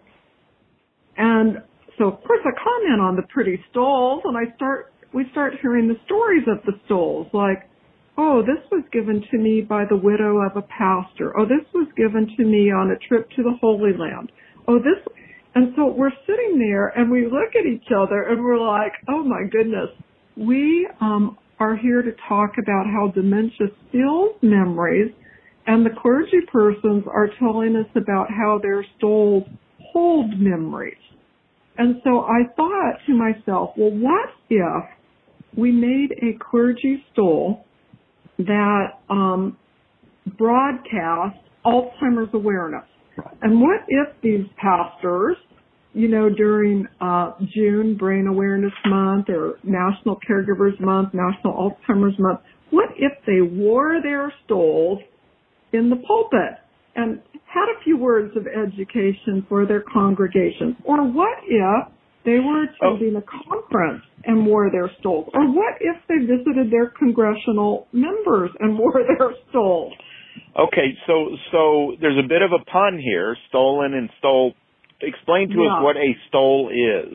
and so of course I comment on the pretty stoles and I start, we start hearing the stories of the stoles, like, oh, this was given to me by the widow of a pastor. Oh, this was given to me on a trip to the Holy Land. Oh, this, and so we're sitting there and we look at each other and we're like, oh my goodness, we, um, are here to talk about how dementia steals memories, and the clergy persons are telling us about how their souls hold memories. And so I thought to myself, well, what if we made a clergy stole that um, broadcast Alzheimer's awareness. Right. And what if these pastors, you know, during uh, June, Brain Awareness Month, or National Caregivers Month, National Alzheimer's Month, what if they wore their stoles in the pulpit and had a few words of education for their congregations? Or what if they were attending a conference and wore their stoles? Or what if they visited their congressional members and wore their stoles? Okay, so so there's a bit of a pun here, stolen and stole. Explain to Yeah. us what a stole is.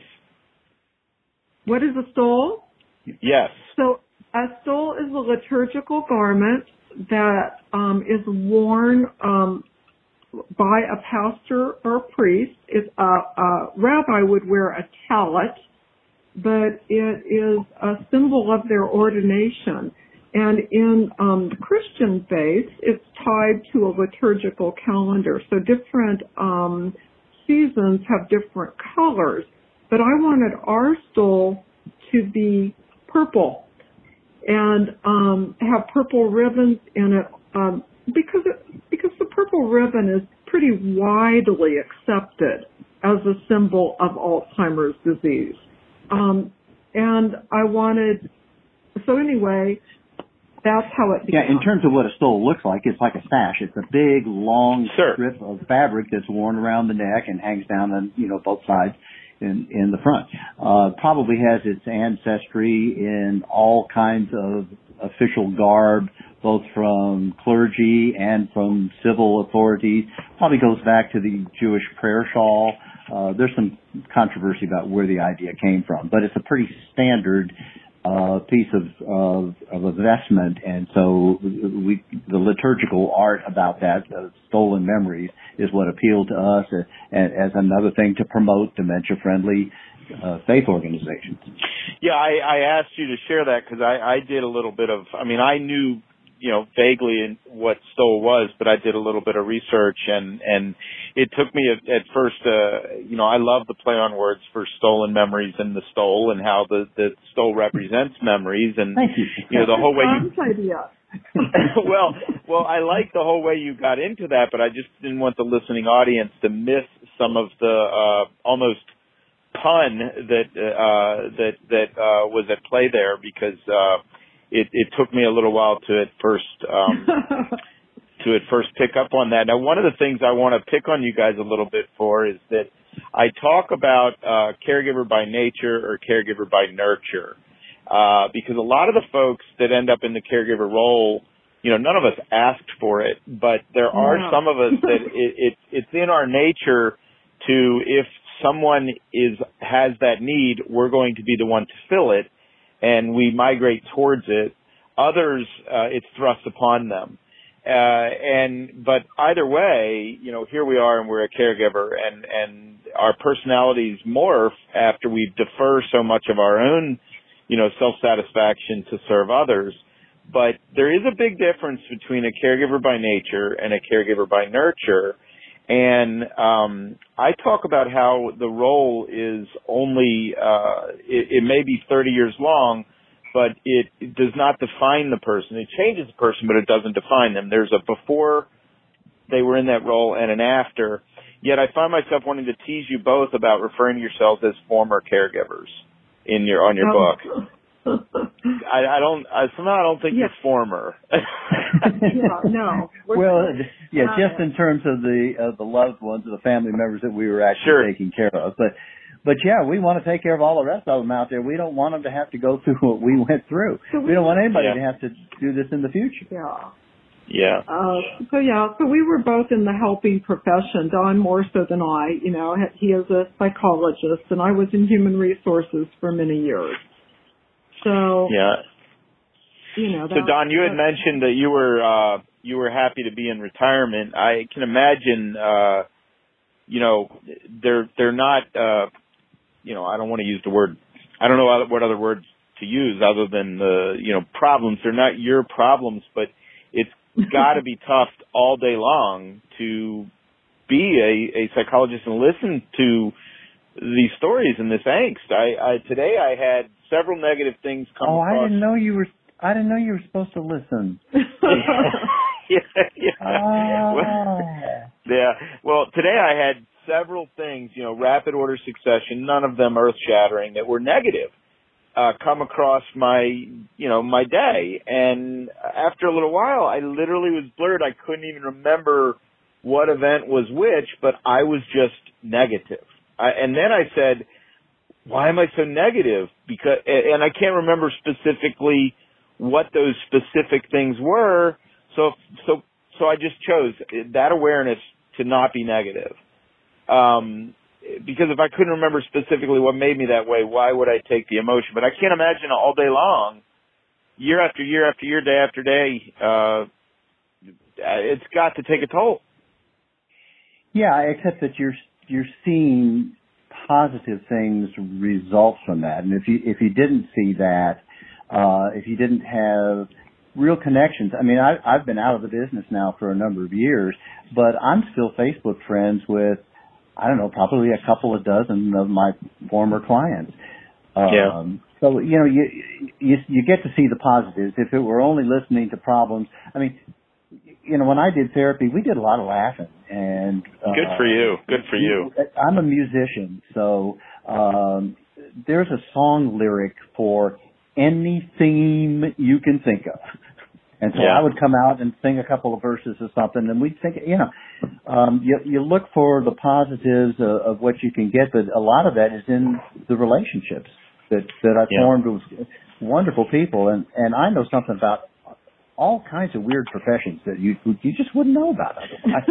What is a stole? Yes. So a stole is a liturgical garment that um, is worn um, by a pastor or a priest. It, uh, a rabbi would wear a tallit, but it is a symbol of their ordination. And in um, the Christian faith, it's tied to a liturgical calendar. So different um, seasons have different colors. But I wanted our stole to be purple and um, have purple ribbons in it um, because it, because the purple ribbon is pretty widely accepted as a symbol of Alzheimer's disease. Um, and I wanted, so anyway, that's how it began. Yeah, in terms of what a stole looks like, it's like a sash. It's a big, long Sure. strip of fabric that's worn around the neck and hangs down on, you know, both sides in, in the front. Uh, probably has its ancestry in all kinds of official garb, both from clergy and from civil authorities. Probably goes back to the Jewish prayer shawl. Uh, there's some controversy about where the idea came from, but it's a pretty standard uh, piece of, of, of a vestment, and so we, the liturgical art about that, uh, stolen memories, is what appealed to us as, as another thing to promote dementia-friendly uh, faith organizations. Yeah, I, I asked you to share that because I, I did a little bit of, I mean, I knew, you know, vaguely in what stole was, but I did a little bit of research, and, and it took me at, at first, uh, you know, I love the play on words for stolen memories and the stole and how the, the stole represents memories, and, Thank you. you know, the whole way you... Tom's idea. well, well, I like the whole way you got into that, but I just didn't want the listening audience to miss some of the uh, almost pun that uh, that that uh, was at play there, because uh, it, it took me a little while to at first um, to at first pick up on that. Now, one of the things I want to pick on you guys a little bit for is that I talk about uh, caregiver by nature or caregiver by nurture. Uh, because a lot of the folks that end up in the caregiver role, you know, none of us asked for it, but there are No. some of us that it, it, it's in our nature to, if someone is, has that need, we're going to be the one to fill it, and we migrate towards it. Others, uh, it's thrust upon them. Uh, and, but either way, you know, here we are and we're a caregiver, and, and our personalities morph after we defer so much of our own, you know, self-satisfaction to serve others. But there is a big difference between a caregiver by nature and a caregiver by nurture. And um, I talk about how the role is only, uh, it, it may be thirty years long, but it, it does not define the person. It changes the person, but it doesn't define them. There's a before they were in that role and an after. Yet I find myself wanting to tease you both about referring to yourselves as former caregivers in your on your book. I, I don't. I, somehow I don't think Yes. you're former. Yeah, no. We're Well, not. yeah, Uh, just in terms of the of the loved ones, of the family members that we were actually Sure. taking care of. But but yeah, we want to take care of all the rest of them out there. We don't want them to have to go through what we went through. So We don't want anybody Yeah. to have to do this in the future. Yeah. Yeah. Uh, so yeah, so we were both in the helping profession, Don more so than I. You know, he is a psychologist, and I was in human resources for many years. So, Yeah. you know. So that- Don, you had that- mentioned that you were uh, you were happy to be in retirement. I can imagine. Uh, you know, they're they're not. Uh, you know, I don't want to use the word. I don't know what other words to use other than the you know problems. They're not your problems, but it's got to be tough all day long to be a, a psychologist and listen to these stories and this angst. I, I today I had several negative things come Oh, across. I didn't know you were. I didn't know you were supposed to listen. yeah, yeah. Oh. Well, yeah. Well, today I had several things, you know, rapid order succession, none of them earth-shattering, that were negative, uh, come across my, you know, my day. And after a little while, I literally was blurred. I couldn't even remember what event was which, but I was just negative. I, and then I said, why am I so negative? Because, and I can't remember specifically what those specific things were. So, so, so I just chose that awareness to not be negative. Um, because if I couldn't remember specifically what made me that way, why would I take the emotion? But I can't imagine all day long, year after year after year, day after day, uh, it's got to take a toll. Yeah, except that you're you're seeing positive things result from that, and if you if you didn't see that, uh, if you didn't have real connections, I mean, I, I've been out of the business now for a number of years, but I'm still Facebook friends with, I don't know, probably a couple of dozen of my former clients. Um, yeah. So you know, you you you get to see the positives. If it were only listening to problems, I mean. You know, when I did therapy, we did a lot of laughing. And uh, good for you. Good for you. I'm a musician, so um, there's a song lyric for any theme you can think of. And so yeah. I would come out and sing a couple of verses or something, and we'd think, you know, um, you, you look for the positives of, of what you can get, but a lot of that is in the relationships that that I yeah. formed with wonderful people. And, and I know something about all kinds of weird professions that you you just wouldn't know about otherwise.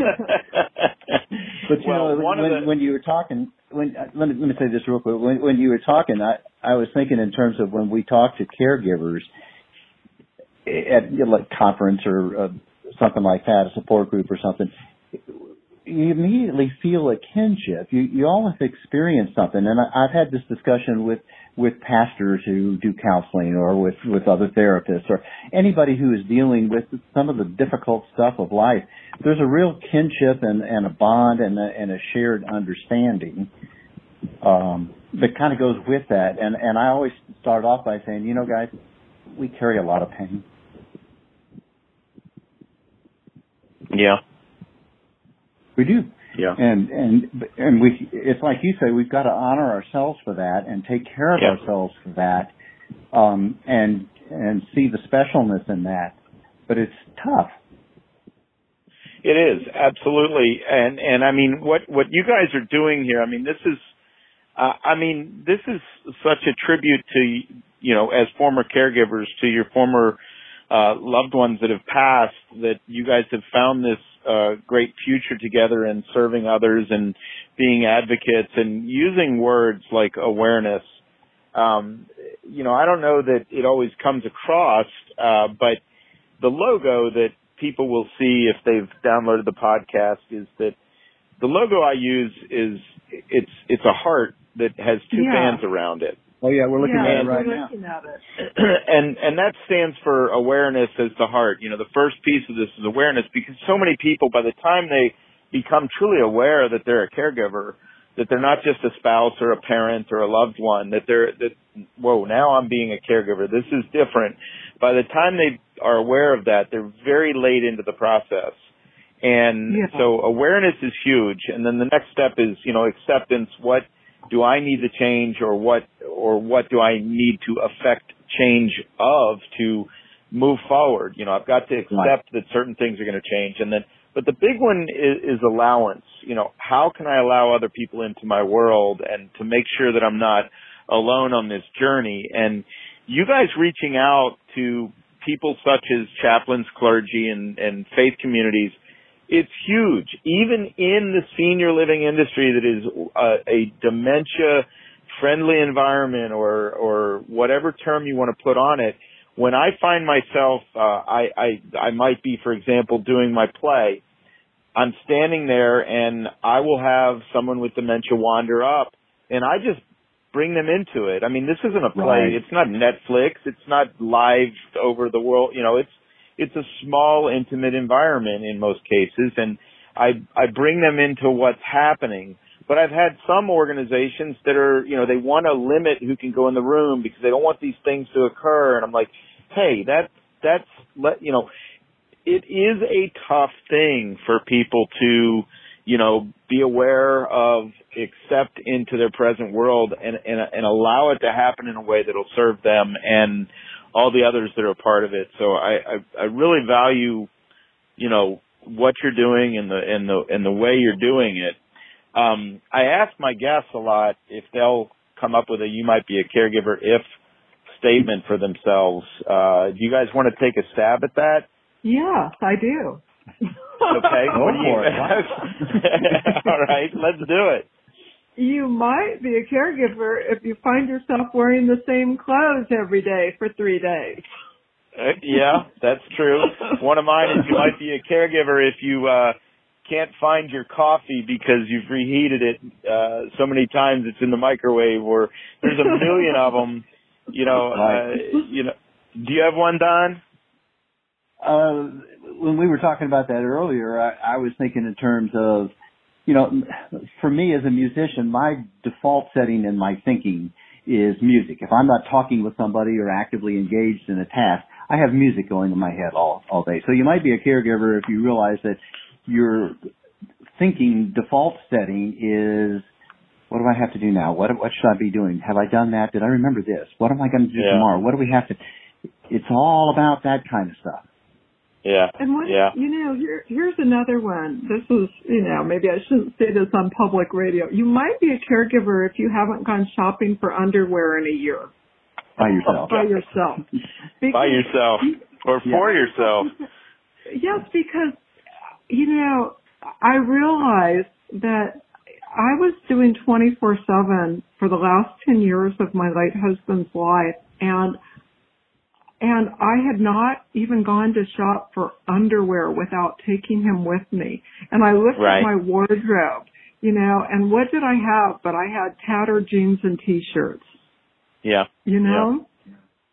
But you well, know, one when, of the... when you were talking, when let me let me say this real quick. When, when you were talking, I I was thinking in terms of when we talk to caregivers at you know, like conference or uh, something like that, a support group or something. You immediately feel a kinship. You you all have experienced something, and I, I've had this discussion with, with pastors who do counseling, or with, with other therapists, or anybody who is dealing with some of the difficult stuff of life. There's a real kinship and, and a bond and a, and a shared understanding um, that kind of goes with that. And and I always start off by saying, you know, guys, we carry a lot of pain. Yeah. We do. Yeah. And, and, and we, it's like you say, we've got to honor ourselves for that and take care of yeah. ourselves for that, um, and, and see the specialness in that. But it's tough. It is, absolutely. And, and I mean, what, what you guys are doing here, I mean, this is, uh, I mean, this is such a tribute to, you know, as former caregivers, to your former, uh, loved ones that have passed, that you guys have found this, uh, great future together and serving others and being advocates and using words like awareness. Um, you know, I don't know that it always comes across, uh, but the logo that people will see if they've downloaded the podcast is that the logo I use is, it's, it's a heart that has two yeah. bands around it. Oh yeah, we're looking yeah, at it right we're now. looking at it. and and that stands for awareness as the heart. You know, the first piece of this is awareness, because so many people, by the time they become truly aware that they're a caregiver, that they're not just a spouse or a parent or a loved one, that they're, that, whoa, now I'm being a caregiver. This is different. By the time they are aware of that, they're very late into the process. And yeah. so awareness is huge. And then the next step is, you know, acceptance. What do I need to change, or what, or what do I need to affect change of to move forward? You know, I've got to accept right. that certain things are going to change. And then, but the big one is, is allowance. You know, how can I allow other people into my world and to make sure that I'm not alone on this journey? And you guys reaching out to people such as chaplains, clergy, and, and faith communities, it's huge. Even in the senior living industry that is a, a dementia-friendly environment, or or whatever term you want to put on it, when I find myself, uh, I, I I might be, for example, doing my play, I'm standing there and I will have someone with dementia wander up, and I just bring them into it. I mean, this isn't a play. Right. It's not Netflix. It's not live over the world. You know, it's It's a small, intimate environment in most cases, and I I bring them into what's happening, But I've had some organizations that are, you know, they want to limit who can go in the room because they don't want these things to occur. And I'm like, hey, that, that's, let, you know, it is a tough thing for people to, you know, be aware of, accept into their present world and, and, and allow it to happen in a way that'll serve them and all the others that are a part of it. So I, I, I really value, you know, what you're doing and the, and the, and the way you're doing it. Um, I ask my guests a lot if they'll come up with a "you might be a caregiver if" statement for themselves. Uh, do you guys want to take a stab at that? Yes, I do. Okay. What do you? All right, let's do it. You might be a caregiver if you find yourself wearing the same clothes every day for three days. Uh, yeah, that's true. One of mine is you might be a caregiver if you uh can't find your coffee because you've reheated it uh so many times it's in the microwave, or there's a million of them. You know, uh, you know. Do you have one, Don? Uh, when we were talking about that earlier, I, I was thinking in terms of, you know, for me as a musician, my default setting in my thinking is music. If I'm not talking with somebody or actively engaged in a task, I have music going in my head all, all day. So you might be a caregiver if you realize that your thinking default setting is, what do I have to do now? What, what should I be doing? Have I done that? Did I remember this? What am I going to do yeah. tomorrow? What do we have to, it's all about that kind of stuff. Yeah. And what, yeah. you know, here, here's another one. This is, you know, maybe I shouldn't say this on public radio. You might be a caregiver if you haven't gone shopping for underwear in a year. By yourself. By yourself. Because, By yourself. Or for yeah. yourself. Yes, because, you know, I realized that I was doing twenty-four seven for the last ten years of my late husband's life, and And I had not even gone to shop for underwear without taking him with me. And I looked right. at my wardrobe, you know, and what did I have? But I had tattered jeans and T-shirts. Yeah. You know? Yeah.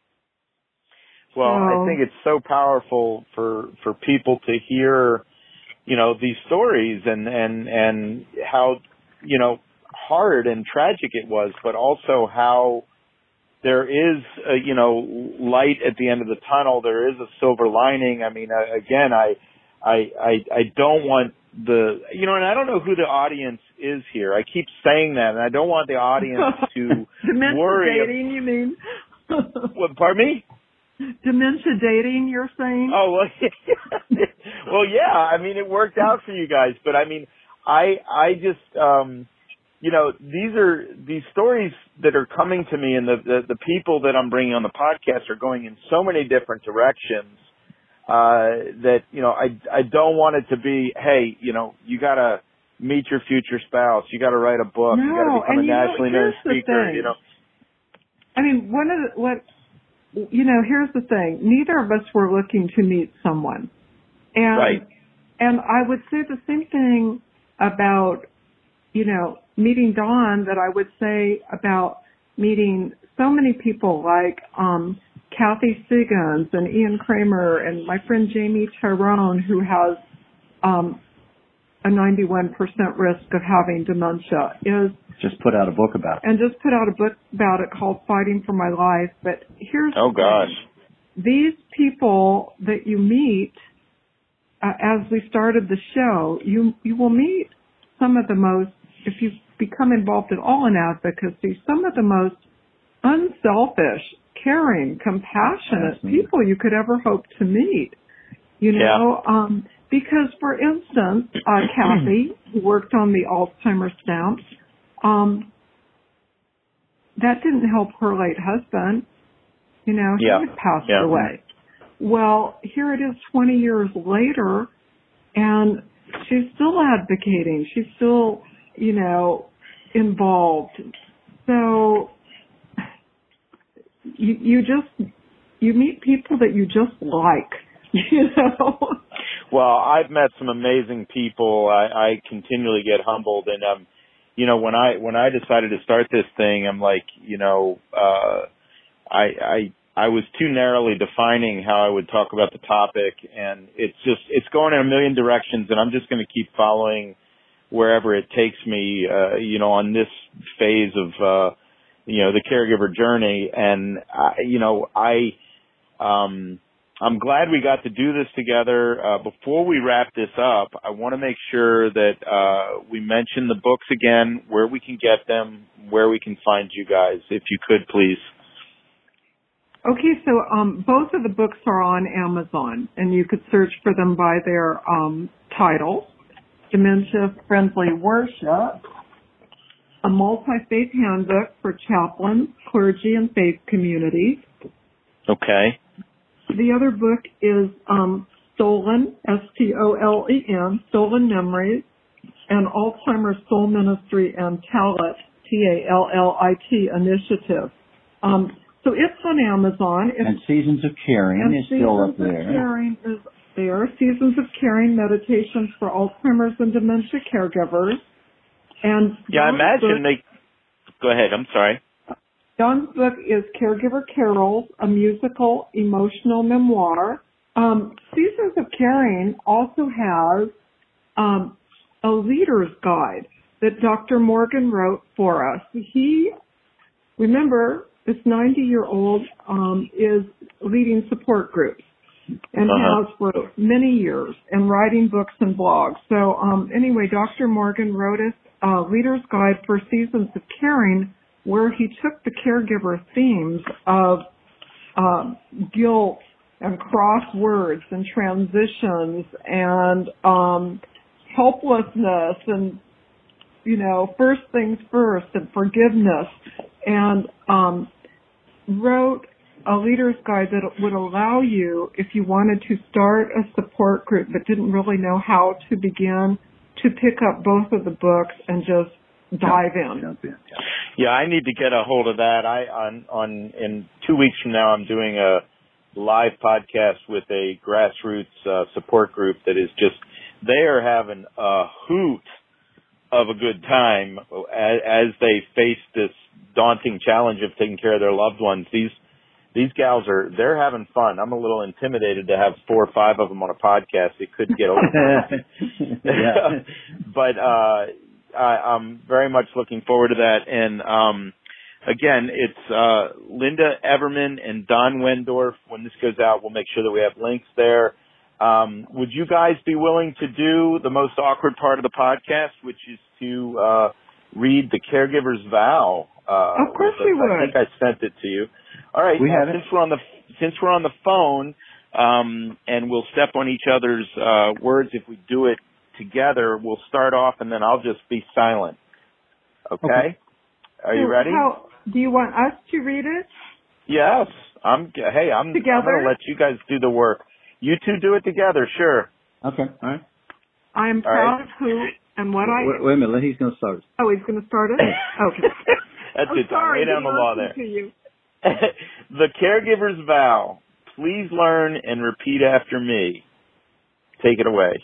Well, so, I think it's so powerful for, for people to hear, you know, these stories and, and, and how, you know, hard and tragic it was, but also how there is, a, you know, light at the end of the tunnel. There is a silver lining. I mean, uh, again, I, I, I, I don't want the, you know, and I don't know who the audience is here. I keep saying that, and I don't want the audience to Dementia worry. dating, you mean? What, pardon me? Dementia dating, you're saying? Oh, well, well, yeah. I mean, it worked out for you guys, but I mean, I, I just, um, you know, these are these stories that are coming to me, and the, the, the people that I'm bringing on the podcast are going in so many different directions uh, that, you know, I, I don't want it to be, hey, you know, you got to meet your future spouse. You got to write a book. No, you got to become a nationally know, known speaker, you know. I mean, one of the, what, you know, here's the thing. Neither of us were looking to meet someone. And, right. And I would say the same thing about, you know, meeting Don that I would say about meeting so many people like um Kathy Sigans and Ian Kramer and my friend Jamie Tyrone, who has um a ninety-one percent risk of having dementia, is just put out a book about it. And just put out a book about it called Fighting for My Life. But here's Oh the gosh. thing. These people that you meet uh, as we started the show, you you will meet some of the most, if you become involved at all in advocacy, some of the most unselfish, caring, compassionate people you could ever hope to meet. You know, yeah. um, because for instance, uh, Kathy, who worked on the Alzheimer's stamps, um, that didn't help her late husband. You know, he yeah. had passed yeah. away. Well, here it is twenty years later, and she's still advocating. She's still, you know, involved. So you, you just, you meet people that you just like, you know. Well, I've met some amazing people. I, I continually get humbled, and um, you know, when I when I decided to start this thing, I'm like, you know, uh, I I I was too narrowly defining how I would talk about the topic, and it's just it's going in a million directions, and I'm just going to keep following wherever it takes me, uh, you know, on this phase of, uh, you know, the caregiver journey. And, I, you know, I, um, I'm glad we got to do this together. Uh, before we wrap this up, I want to make sure that, uh, we mention the books again, where we can get them, where we can find you guys, if you could, please. Okay, so um, both of the books are on Amazon, and you could search for them by their um, title, Dementia Friendly Worship, a multi-faith handbook for chaplains, clergy, and faith communities. Okay. The other book is um, Stolen, S T O L E N, Stolen Memories, and Alzheimer's Soul Ministry and Talit, T A L L I T Initiative. Um, so it's on Amazon. It's, and Seasons of Caring and is still up Seasons there. of Caring is there. Seasons of Caring, Meditations for Alzheimer's and Dementia Caregivers. And yeah, I imagine book, they... Go ahead, I'm sorry. Don's book is Caregiver Carols, a musical emotional memoir. Um, Seasons of Caring also has um, a leader's guide that Doctor Morgan wrote for us. He, remember, this ninety-year-old um, is leading support groups and uh-huh. has for many years and writing books and blogs. So um, anyway, Doctor Morgan wrote us a leader's guide for Seasons of Caring, where he took the caregiver themes of uh, guilt and crosswords and transitions and um, helplessness and, you know, first things first and forgiveness, and um, wrote a leader's guide that would allow you, if you wanted to start a support group but didn't really know how to begin, to pick up both of the books and just dive in. Jump in. Yeah, I need to get a hold of that. I on on in two weeks from now, I'm doing a live podcast with a grassroots uh, support group that is just, they are having a hoot of a good time as, as they face this daunting challenge of taking care of their loved ones. These these gals are, they're having fun. I'm a little intimidated to have four or five of them on a podcast. It could get over. Yeah. But uh, I, I'm very much looking forward to that. And um, again, it's uh, Linda Everman and Don Wendorf. When this goes out, we'll make sure that we have links there. Um, would you guys be willing to do the most awkward part of the podcast, which is to uh, read the Caregiver's Vow? Uh, of course we would. I think I sent it to you. All right. We uh, have since it. we're on the since we're on the phone, um, and we'll step on each other's uh, words if we do it together. We'll start off, and then I'll just be silent. Okay? Okay. Are you So ready? How, do you want us to read it? Yes. I'm. Hey, I'm. Together? I'm going to let you guys do the work. You two do it together. Sure. Okay. All right. I am All proud right. of who and what I... Wait, wait a minute. He's going to start. Oh, he's going to start it? Okay. That's I'm it. Tom. sorry, Lay down the didn't law listen there. to you. The Caregiver's Vow. Please learn and repeat after me. Take it away.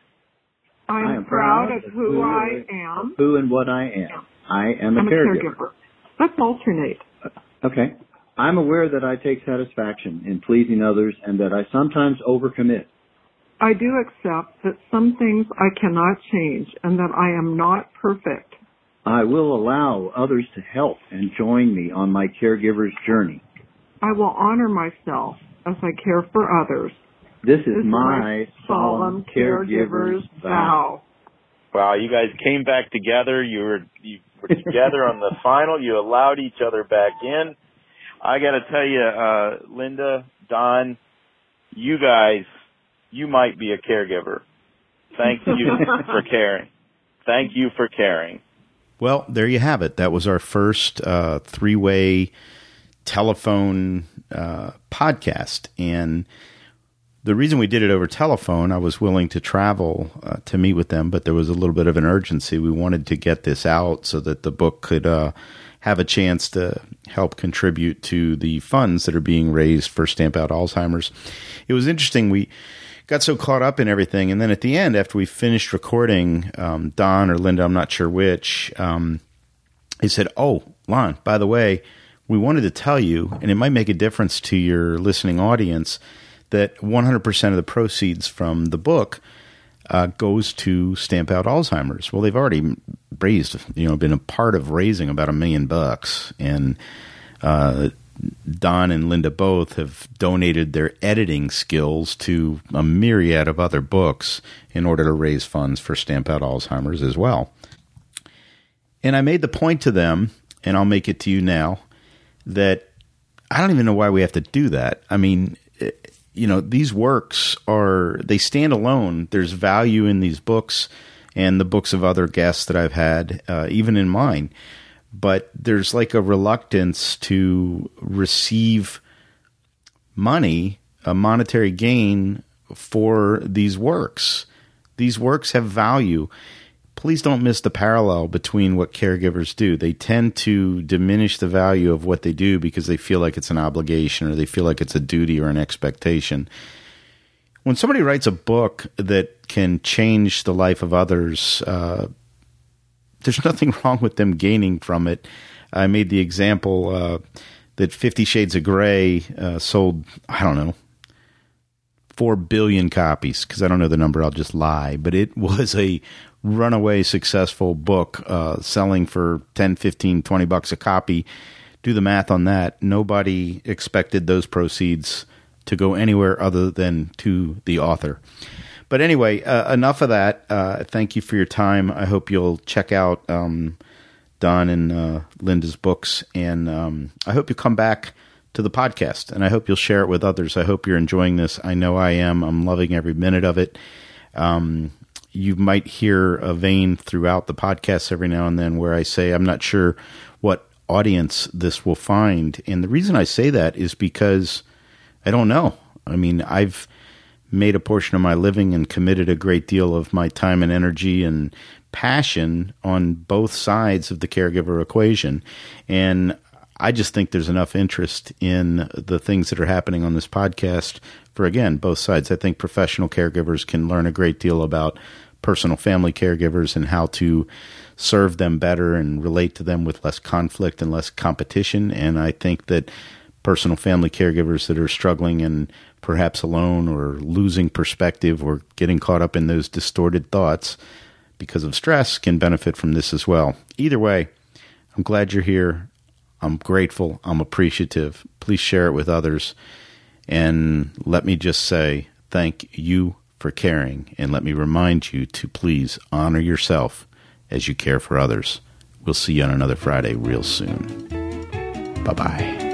I am, I am proud, proud of of who who I I am. Who and what I am. I am a I'm a caregiver. caregiver. Let's alternate. Okay. I'm aware that I take satisfaction in pleasing others and that I sometimes overcommit. I do accept that some things I cannot change and that I am not perfect. I will allow others to help and join me on my caregiver's journey. I will honor myself as I care for others. This is This is my solemn caregiver's vow. Wow, you guys came back together. You were you were together on the final. You allowed each other back in. I got to tell you, uh, Linda, Don, you guys, you might be a caregiver. Thank you for caring. Thank you for caring. Well, there you have it. That was our first uh, three-way telephone uh, podcast. And the reason we did it over telephone, I was willing to travel uh, to meet with them, but there was a little bit of an urgency. We wanted to get this out so that the book could uh, have a chance to help contribute to the funds that are being raised for Stamp Out Alzheimer's. It was interesting. We got so caught up in everything. And then at the end, after we finished recording, um, Don or Linda, I'm not sure which, um, he said, "Oh, Lon, by the way, we wanted to tell you, and it might make a difference to your listening audience, that one hundred percent of the proceeds from the book uh, goes to stamp out Alzheimer's. Well, they've already raised, you know, been a part of raising about a million bucks. And uh, Don and Linda both have donated their editing skills to a myriad of other books in order to raise funds for Stamp Out Alzheimer's as well. And I made the point to them, and I'll make it to you now, that I don't even know why we have to do that. I mean, you know, these works are, they stand alone. There's value in these books and the books of other guests that I've had, uh, even in mine. But there's like a reluctance to receive money, a monetary gain for these works. These works have value. Please don't miss the parallel between what caregivers do. They tend to diminish the value of what they do because they feel like it's an obligation or they feel like it's a duty or an expectation. When somebody writes a book that can change the life of others, uh, there's nothing wrong with them gaining from it. I made the example uh, that Fifty Shades of Grey uh, sold, I don't know, four billion copies, because I don't know the number, I'll just lie. But it was a runaway successful book, uh, selling for ten, fifteen, twenty bucks a copy. Do the math on that. Nobody expected those proceeds to go anywhere other than to the author. But anyway, uh, enough of that. Uh, thank you for your time. I hope you'll check out um, Don and uh, Linda's books. And um, I hope you come back to the podcast. And I hope you'll share it with others. I hope you're enjoying this. I know I am. I'm loving every minute of it. Um, you might hear a vein throughout the podcast every now and then where I say, I'm not sure what audience this will find. And the reason I say that is because I don't know. I mean, I've made a portion of my living and committed a great deal of my time and energy and passion on both sides of the caregiver equation. And I just think there's enough interest in the things that are happening on this podcast for, again, both sides. I think professional caregivers can learn a great deal about personal family caregivers and how to serve them better and relate to them with less conflict and less competition. And I think that personal family caregivers that are struggling and perhaps alone or losing perspective or getting caught up in those distorted thoughts because of stress can benefit from this as well. Either way, I'm glad you're here. I'm grateful. I'm appreciative. Please share it with others. And let me just say thank you for caring. And let me remind you to please honor yourself as you care for others. We'll see you on another Friday real soon. Bye-bye.